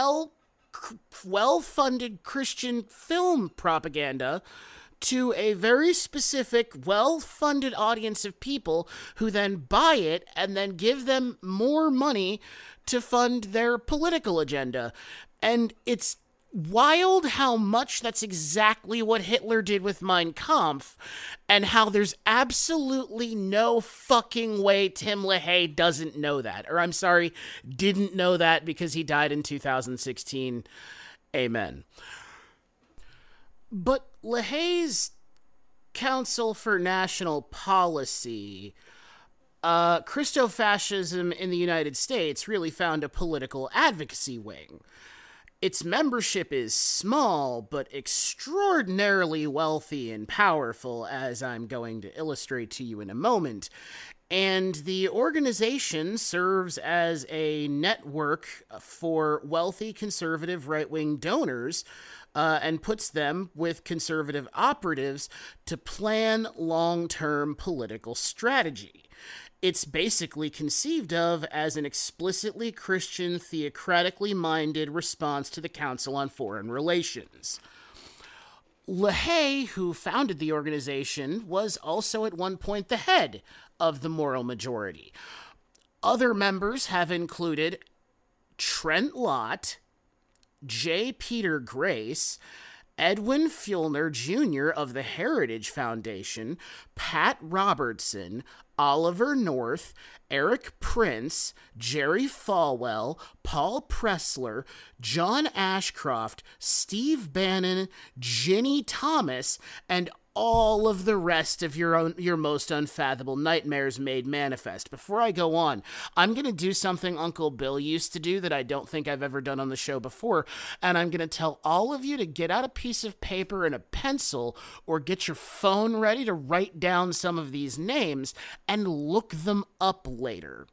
well-funded Christian film propaganda to a very specific, well-funded audience of people who then buy it and then give them more money to fund their political agenda. And it's wild how much that's exactly what Hitler did with Mein Kampf, and how there's absolutely no fucking way Tim LaHaye doesn't know that. Or I'm sorry, didn't know that because he died in 2016. Amen. But LaHaye's Council for National Policy, Christo-fascism in the United States, really found a political advocacy wing. Its membership is small, but extraordinarily wealthy and powerful, as I'm going to illustrate to you in a moment. And the organization serves as a network for wealthy conservative right-wing donors and puts them with conservative operatives to plan long-term political strategy. It's basically conceived of as an explicitly Christian, theocratically minded response to the Council on Foreign Relations. LaHaye, who founded the organization, was also at one point the head of the Moral Majority. Other members have included Trent Lott, J. Peter Grace, Edwin Fjellner Jr. of the Heritage Foundation, Pat Robertson, Oliver North, Eric Prince, Jerry Falwell, Paul Pressler, John Ashcroft, Steve Bannon, Ginny Thomas, and all of the rest of your most unfathomable nightmares made manifest. Before I go on, I'm going to do something Uncle Bill used to do that I don't think I've ever done on the show before, and I'm going to tell all of you to get out a piece of paper and a pencil or get your phone ready to write down some of these names and look them up later.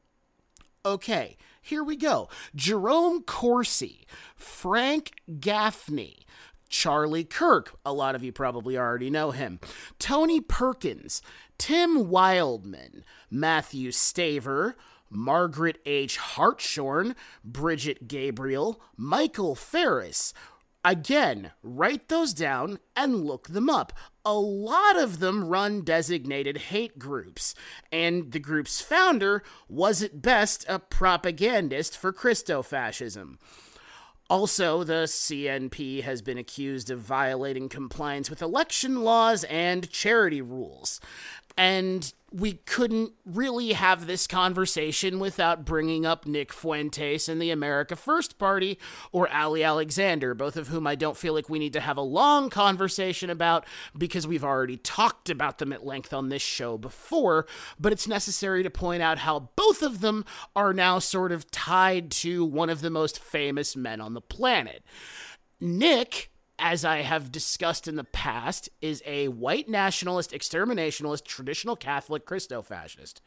Okay, here we go. Jerome Corsi, Frank Gaffney, Charlie Kirk, a lot of you probably already know him, Tony Perkins, Tim Wildman, Matthew Staver, Margaret H. Hartshorn, Bridget Gabriel, Michael Ferris. Again, write those down and look them up. A lot of them run designated hate groups, and the group's founder was at best a propagandist for Christofascism. Also, the CNP has been accused of violating compliance with election laws and charity rules. And we couldn't really have this conversation without bringing up Nick Fuentes and the America First Party, or Ali Alexander, both of whom I don't feel like we need to have a long conversation about because we've already talked about them at length on this show before, but it's necessary to point out how both of them are now sort of tied to one of the most famous men on the planet. Nick, as I have discussed in the past, is a white nationalist, exterminationalist, traditional Catholic Christofascist.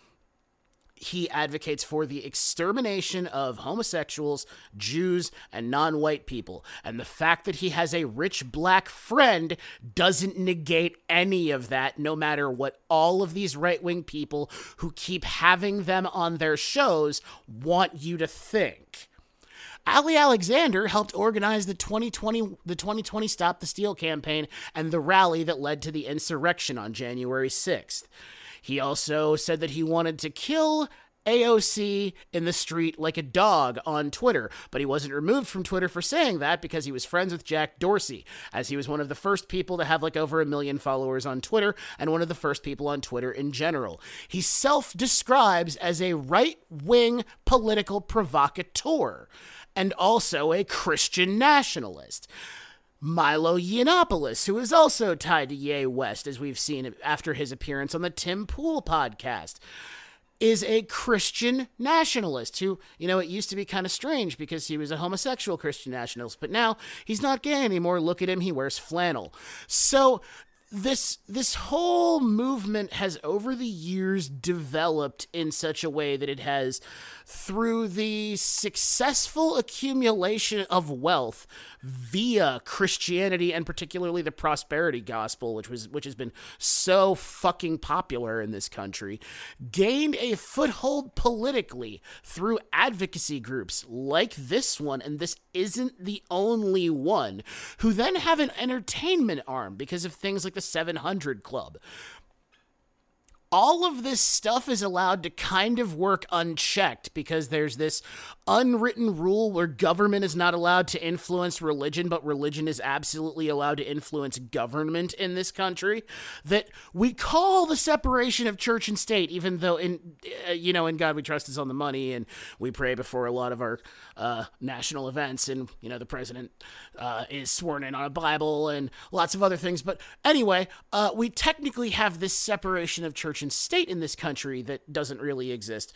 He advocates for the extermination of homosexuals, Jews, and non-white people. And the fact that he has a rich black friend doesn't negate any of that, no matter what all of these right-wing people who keep having them on their shows want you to think. Ali Alexander helped organize the 2020 Stop the Steal campaign and the rally that led to the insurrection on January 6th. He also said that he wanted to kill AOC in the street like a dog on Twitter, but he wasn't removed from Twitter for saying that because he was friends with Jack Dorsey, as he was one of the first people to have like over 1 million followers on Twitter and one of the first people on Twitter in general. He self-describes as a right-wing political provocateur and also a Christian nationalist. Milo Yiannopoulos, who is also tied to Ye West, as we've seen after his appearance on the Tim Pool podcast, is a Christian nationalist who, you know, it used to be kind of strange because he was a homosexual Christian nationalist, but now he's not gay anymore. Look at him, he wears flannel. So this whole movement has over the years developed in such a way that it has, through the successful accumulation of wealth via Christianity and particularly the prosperity gospel, which has been so fucking popular in this country, gained a foothold politically through advocacy groups like this one, and this isn't the only one, who then have an entertainment arm because of things like the 700 Club. All of this stuff is allowed to kind of work unchecked because there's this unwritten rule where government is not allowed to influence religion, but religion is absolutely allowed to influence government in this country, that we call the separation of church and state, even though in God we trust is on the money, and we pray before a lot of our national events, and, you know, the president is sworn in on a Bible and lots of other things. But anyway, we technically have this separation of church and state in this country that doesn't really exist.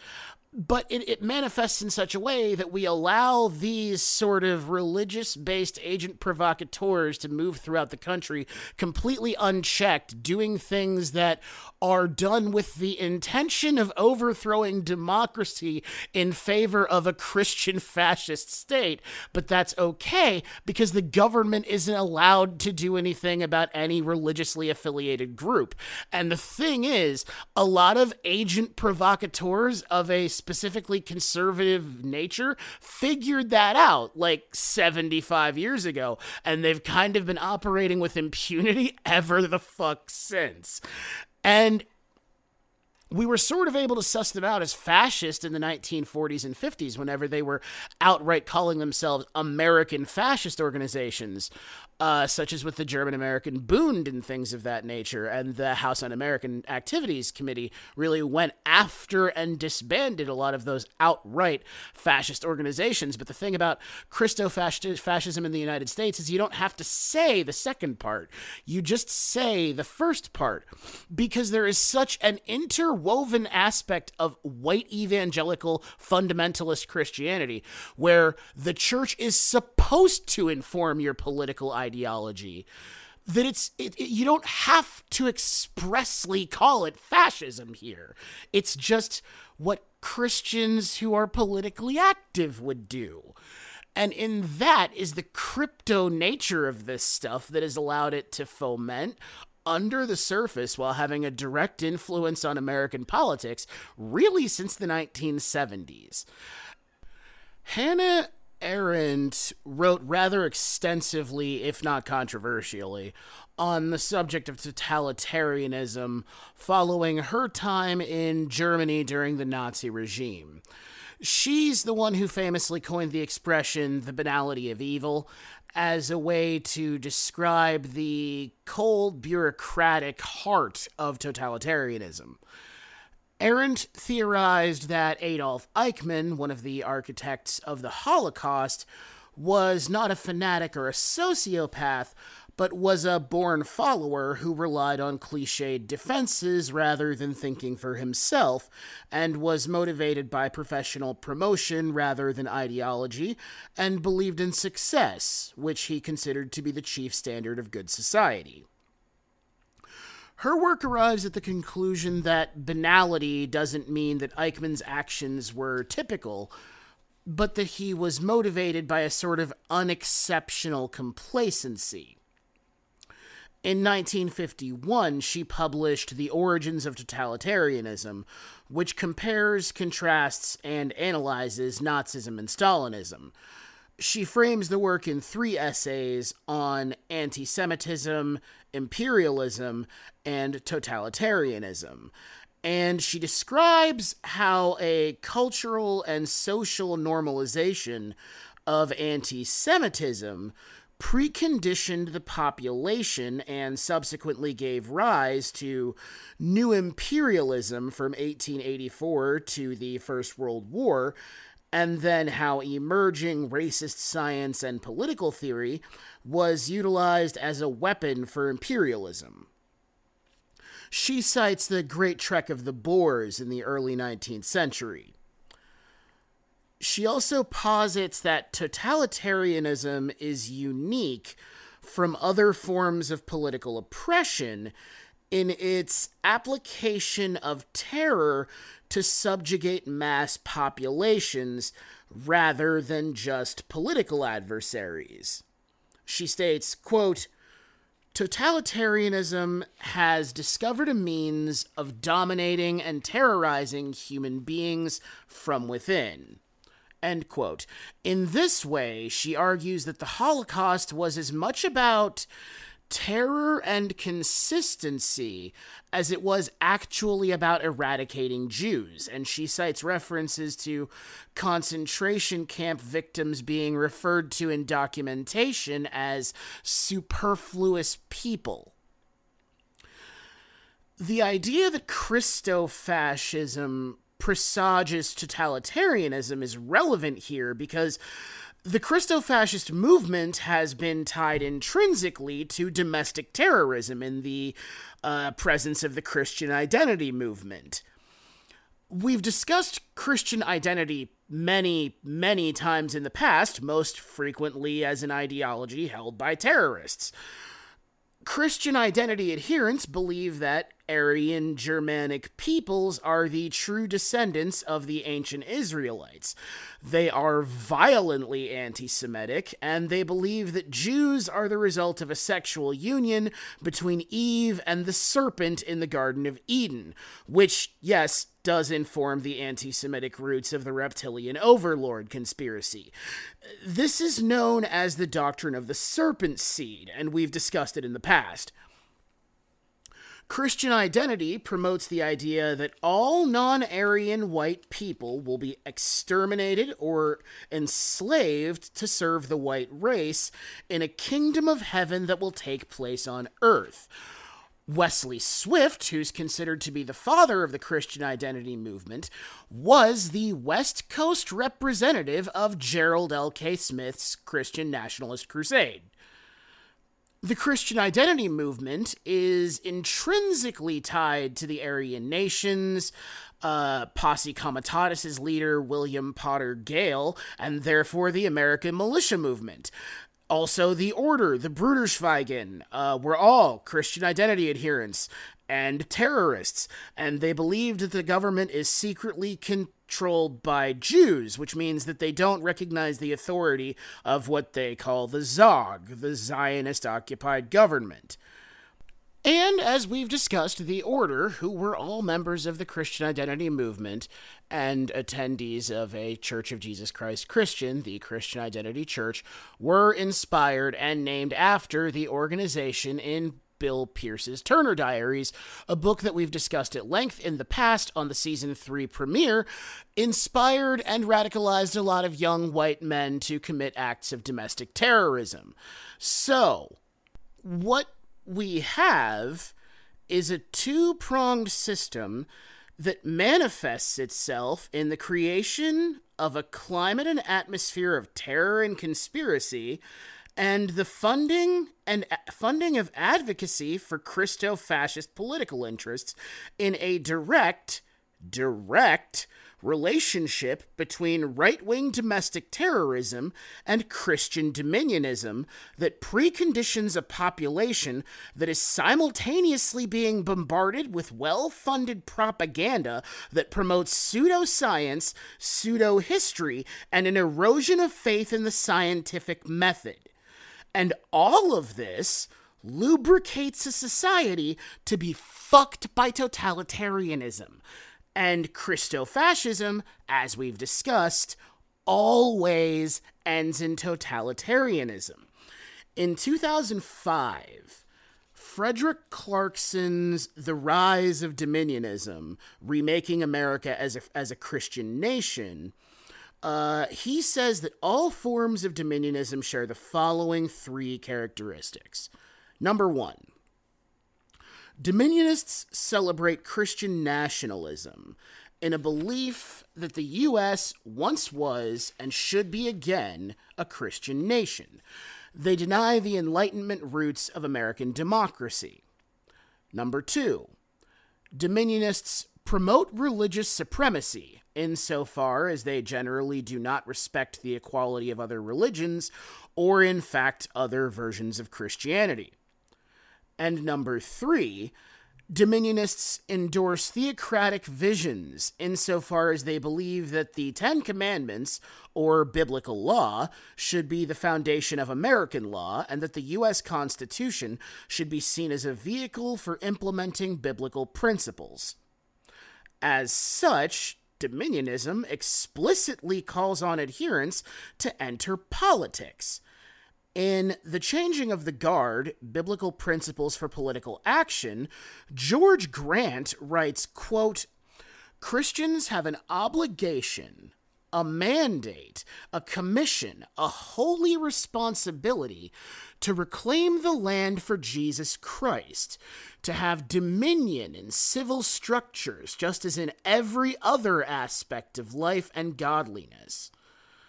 But it manifests in such a way that we allow these sort of religious-based agent provocateurs to move throughout the country completely unchecked, doing things that are done with the intention of overthrowing democracy in favor of a Christian fascist state. But that's okay, because the government isn't allowed to do anything about any religiously affiliated group. And the thing is, a lot of agent provocateurs of a specifically conservative nature figured that out like 75 years ago, and they've kind of been operating with impunity ever the fuck since. And we were sort of able to suss them out as fascist in the 1940s and 50s whenever they were outright calling themselves American fascist organizations, such as with the German-American Bund and things of that nature. And the House Un-American Activities Committee really went after and disbanded a lot of those outright fascist organizations. But the thing about Christo-fascism in the United States is you don't have to say the second part. You just say the first part, because there is such an interwoven aspect of white evangelical fundamentalist Christianity where the church is supposed to inform your political ideology that you don't have to expressly call it fascism here. It's just what Christians who are politically active would do. And in that is the crypto nature of this stuff that has allowed it to foment under the surface while having a direct influence on American politics really since the 1970s. Hannah Arendt wrote rather extensively, if not controversially, on the subject of totalitarianism following her time in Germany during the Nazi regime. She's the one who famously coined the expression, the banality of evil, as a way to describe the cold, bureaucratic heart of totalitarianism. Arendt theorized that Adolf Eichmann, one of the architects of the Holocaust, was not a fanatic or a sociopath, but was a born follower who relied on cliched defenses rather than thinking for himself, and was motivated by professional promotion rather than ideology, and believed in success, which he considered to be the chief standard of good society. Her work arrives at the conclusion that banality doesn't mean that Eichmann's actions were typical, but that he was motivated by a sort of unexceptional complacency. In 1951, she published The Origins of Totalitarianism, which compares, contrasts, and analyzes Nazism and Stalinism. She frames the work in 3 essays on anti-Semitism, imperialism, and totalitarianism. And she describes how a cultural and social normalization of anti-Semitism preconditioned the population and subsequently gave rise to new imperialism from 1884 to the First World War, and then how emerging racist science and political theory was utilized as a weapon for imperialism. She cites the Great Trek of the Boers in the early 19th century. She also posits that totalitarianism is unique from other forms of political oppression in its application of terror to subjugate mass populations rather than just political adversaries. She states, quote, "Totalitarianism has discovered a means of dominating and terrorizing human beings from within." End quote. In this way, she argues that the Holocaust was as much about terror and consistency as it was actually about eradicating Jews, and she cites references to concentration camp victims being referred to in documentation as superfluous people. The idea that Christo-fascism presages totalitarianism is relevant here because the Christo-fascist movement has been tied intrinsically to domestic terrorism in the presence of the Christian identity movement. We've discussed Christian identity many, many times in the past, most frequently as an ideology held by terrorists. Christian identity adherents believe that Aryan Germanic peoples are the true descendants of the ancient Israelites. They are violently anti-Semitic, and they believe that Jews are the result of a sexual union between Eve and the serpent in the Garden of Eden, which, yes, does inform the anti-Semitic roots of the reptilian overlord conspiracy. This is known as the doctrine of the serpent seed, and we've discussed it in the past. Christian identity promotes the idea that all non-Aryan white people will be exterminated or enslaved to serve the white race in a kingdom of heaven that will take place on earth. Wesley Swift, who's considered to be the father of the Christian identity movement, was the West Coast representative of Gerald L.K. Smith's Christian Nationalist Crusade. The Christian identity movement is intrinsically tied to the Aryan nations, Posse Comitatus's leader, William Potter Gale, and therefore the American militia movement. Also, the Order, the Bruderschweigen, were all Christian identity adherents and terrorists, and they believed that the government is secretly controlled by Jews, which means that they don't recognize the authority of what they call the Zog, the Zionist-occupied government. And as we've discussed, the Order, who were all members of the Christian identity movement and attendees of a Church of Jesus Christ Christian, the Christian Identity Church, were inspired and named after the organization in Bill Pierce's Turner Diaries, a book that we've discussed at length in the past on the Season 3 premiere, inspired and radicalized a lot of young white men to commit acts of domestic terrorism. So, what we have is a two-pronged system that manifests itself in the creation of a climate and atmosphere of terror and conspiracy, and the funding of advocacy for Christo-fascist political interests in a direct relationship between right-wing domestic terrorism and Christian dominionism that preconditions a population that is simultaneously being bombarded with well-funded propaganda that promotes pseudoscience, pseudo-history, and an erosion of faith in the scientific method. And all of this lubricates a society to be fucked by totalitarianism. And Christo-fascism, as we've discussed, always ends in totalitarianism. In 2005, Frederick Clarkson's The Rise of Dominionism, Remaking America as a Christian Nation, he says that all forms of dominionism share the following three characteristics. Number one, Dominionists celebrate Christian nationalism in a belief that the U.S. once was and should be again a Christian nation. They deny the Enlightenment roots of American democracy. Number two, Dominionists promote religious supremacy insofar as they generally do not respect the equality of other religions or, in fact, other versions of Christianity. And number three, Dominionists endorse theocratic visions insofar as they believe that the Ten Commandments, or biblical law, should be the foundation of American law, and that the U.S. Constitution should be seen as a vehicle for implementing biblical principles. As such, Dominionism explicitly calls on adherents to enter politics. In The Changing of the Guard, Biblical Principles for Political Action, George Grant writes, quote, Christians have an obligation, a mandate, a commission, a holy responsibility to reclaim the land for Jesus Christ, to have dominion in civil structures, just as in every other aspect of life and godliness.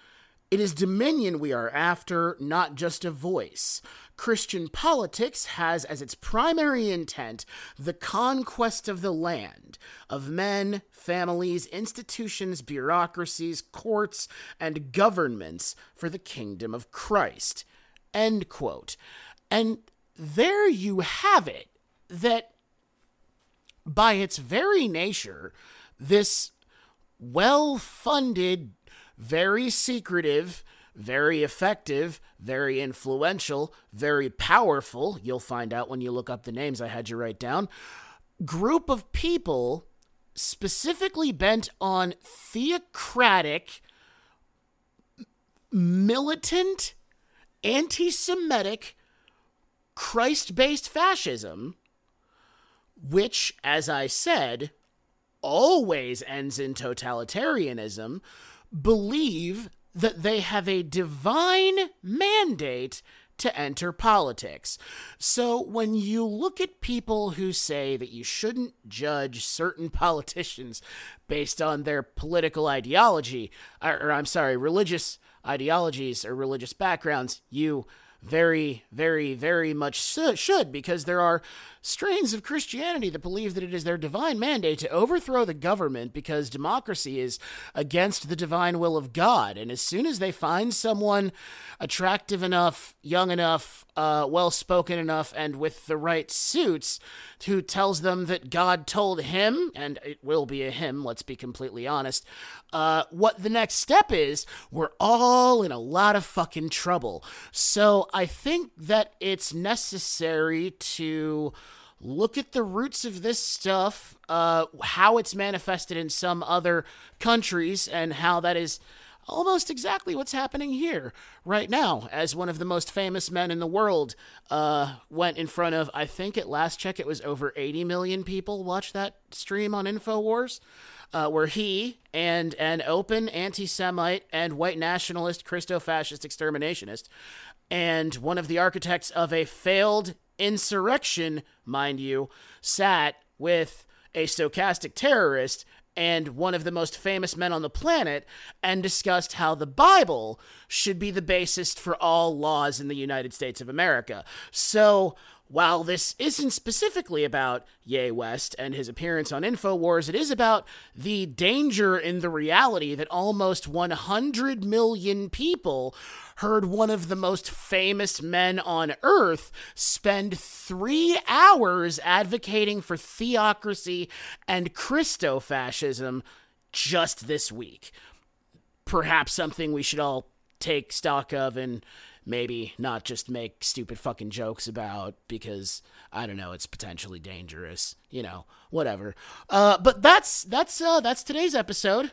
It is dominion we are after, not just a voice. Christian politics has as its primary intent the conquest of the land, of men, families, institutions, bureaucracies, courts, and governments for the kingdom of Christ. End quote. And there you have it, that by its very nature, this well-funded, very secretive, very effective, very influential, very powerful, you'll find out when you look up the names I had you write down, group of people specifically bent on theocratic, militant, anti-Semitic, Christ-based fascism, which, as I said, always ends in totalitarianism, believe that they have a divine mandate to enter politics. So when you look at people who say that you shouldn't judge certain politicians based on their political ideology, religious ideologies or religious backgrounds, you very, very, very much should, because there are strains of Christianity that believe that it is their divine mandate to overthrow the government because democracy is against the divine will of God. And as soon as they find someone attractive enough, young enough, well-spoken enough, and with the right suits who tells them that God told him, and it will be a him, let's be completely honest, what the next step is, we're all in a lot of fucking trouble. So I think that it's necessary to look at the roots of this stuff, how it's manifested in some other countries, and how that is almost exactly what's happening here right now, as one of the most famous men in the world went in front of, I think at last check, it was over 80 million people watched that stream on InfoWars, where he and an open anti-Semite and white nationalist, Christo-fascist exterminationist, and one of the architects of a failed insurrection, mind you, sat with a stochastic terrorist and one of the most famous men on the planet and discussed how the Bible should be the basis for all laws in the United States of America. So while this isn't specifically about Ye West and his appearance on InfoWars, it is about the danger in the reality that almost 100 million people heard one of the most famous men on earth spend 3 hours advocating for theocracy and Christo-fascism just this week. Perhaps something we should all take stock of and maybe not just make stupid fucking jokes about, because, I don't know, it's potentially dangerous, you know, whatever. But that's today's episode.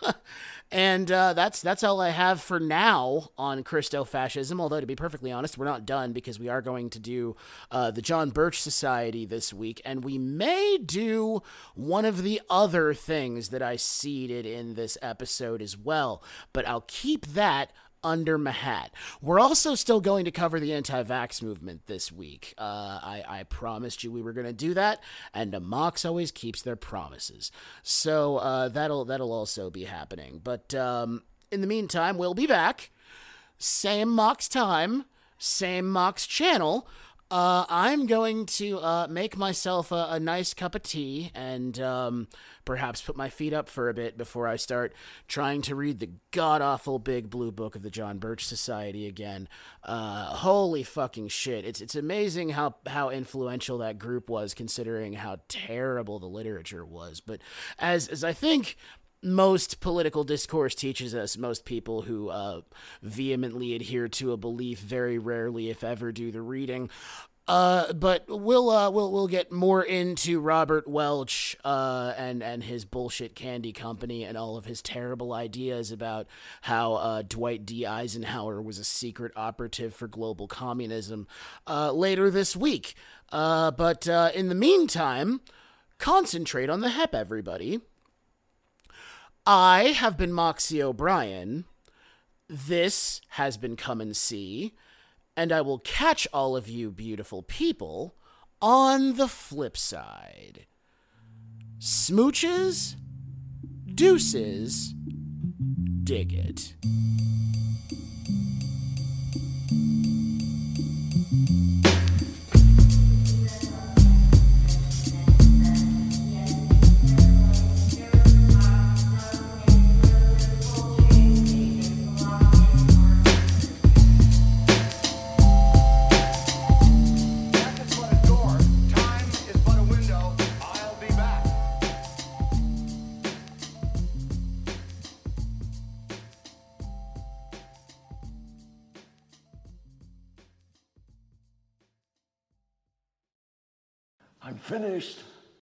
And that's all I have for now on Christo-fascism, although to be perfectly honest, we're not done, because we are going to do the John Birch Society this week, and we may do one of the other things that I seeded in this episode as well, but I'll keep that under my hat. We're also still going to cover the anti-vax movement this week. I promised you we were going to do that, and the Mox always keeps their promises. So that'll also be happening. But in the meantime, we'll be back. Same Mox time, same Mox channel. I'm going to make myself a nice cup of tea and perhaps put my feet up for a bit before I start trying to read the god-awful big blue book of the John Birch Society again. Holy fucking shit. It's amazing how influential that group was, considering how terrible the literature was. But as I think most political discourse teaches us, most people who vehemently adhere to a belief very rarely, if ever, do the reading. But we'll get more into Robert Welch and his bullshit candy company and all of his terrible ideas about how Dwight D. Eisenhower was a secret operative for global communism later this week. But in the meantime, concentrate on the HEP, everybody. I have been Moxie O'Brien. This has been Come and See, and I will catch all of you beautiful people on the flip side. Smooches, deuces, dig it. I'm finished.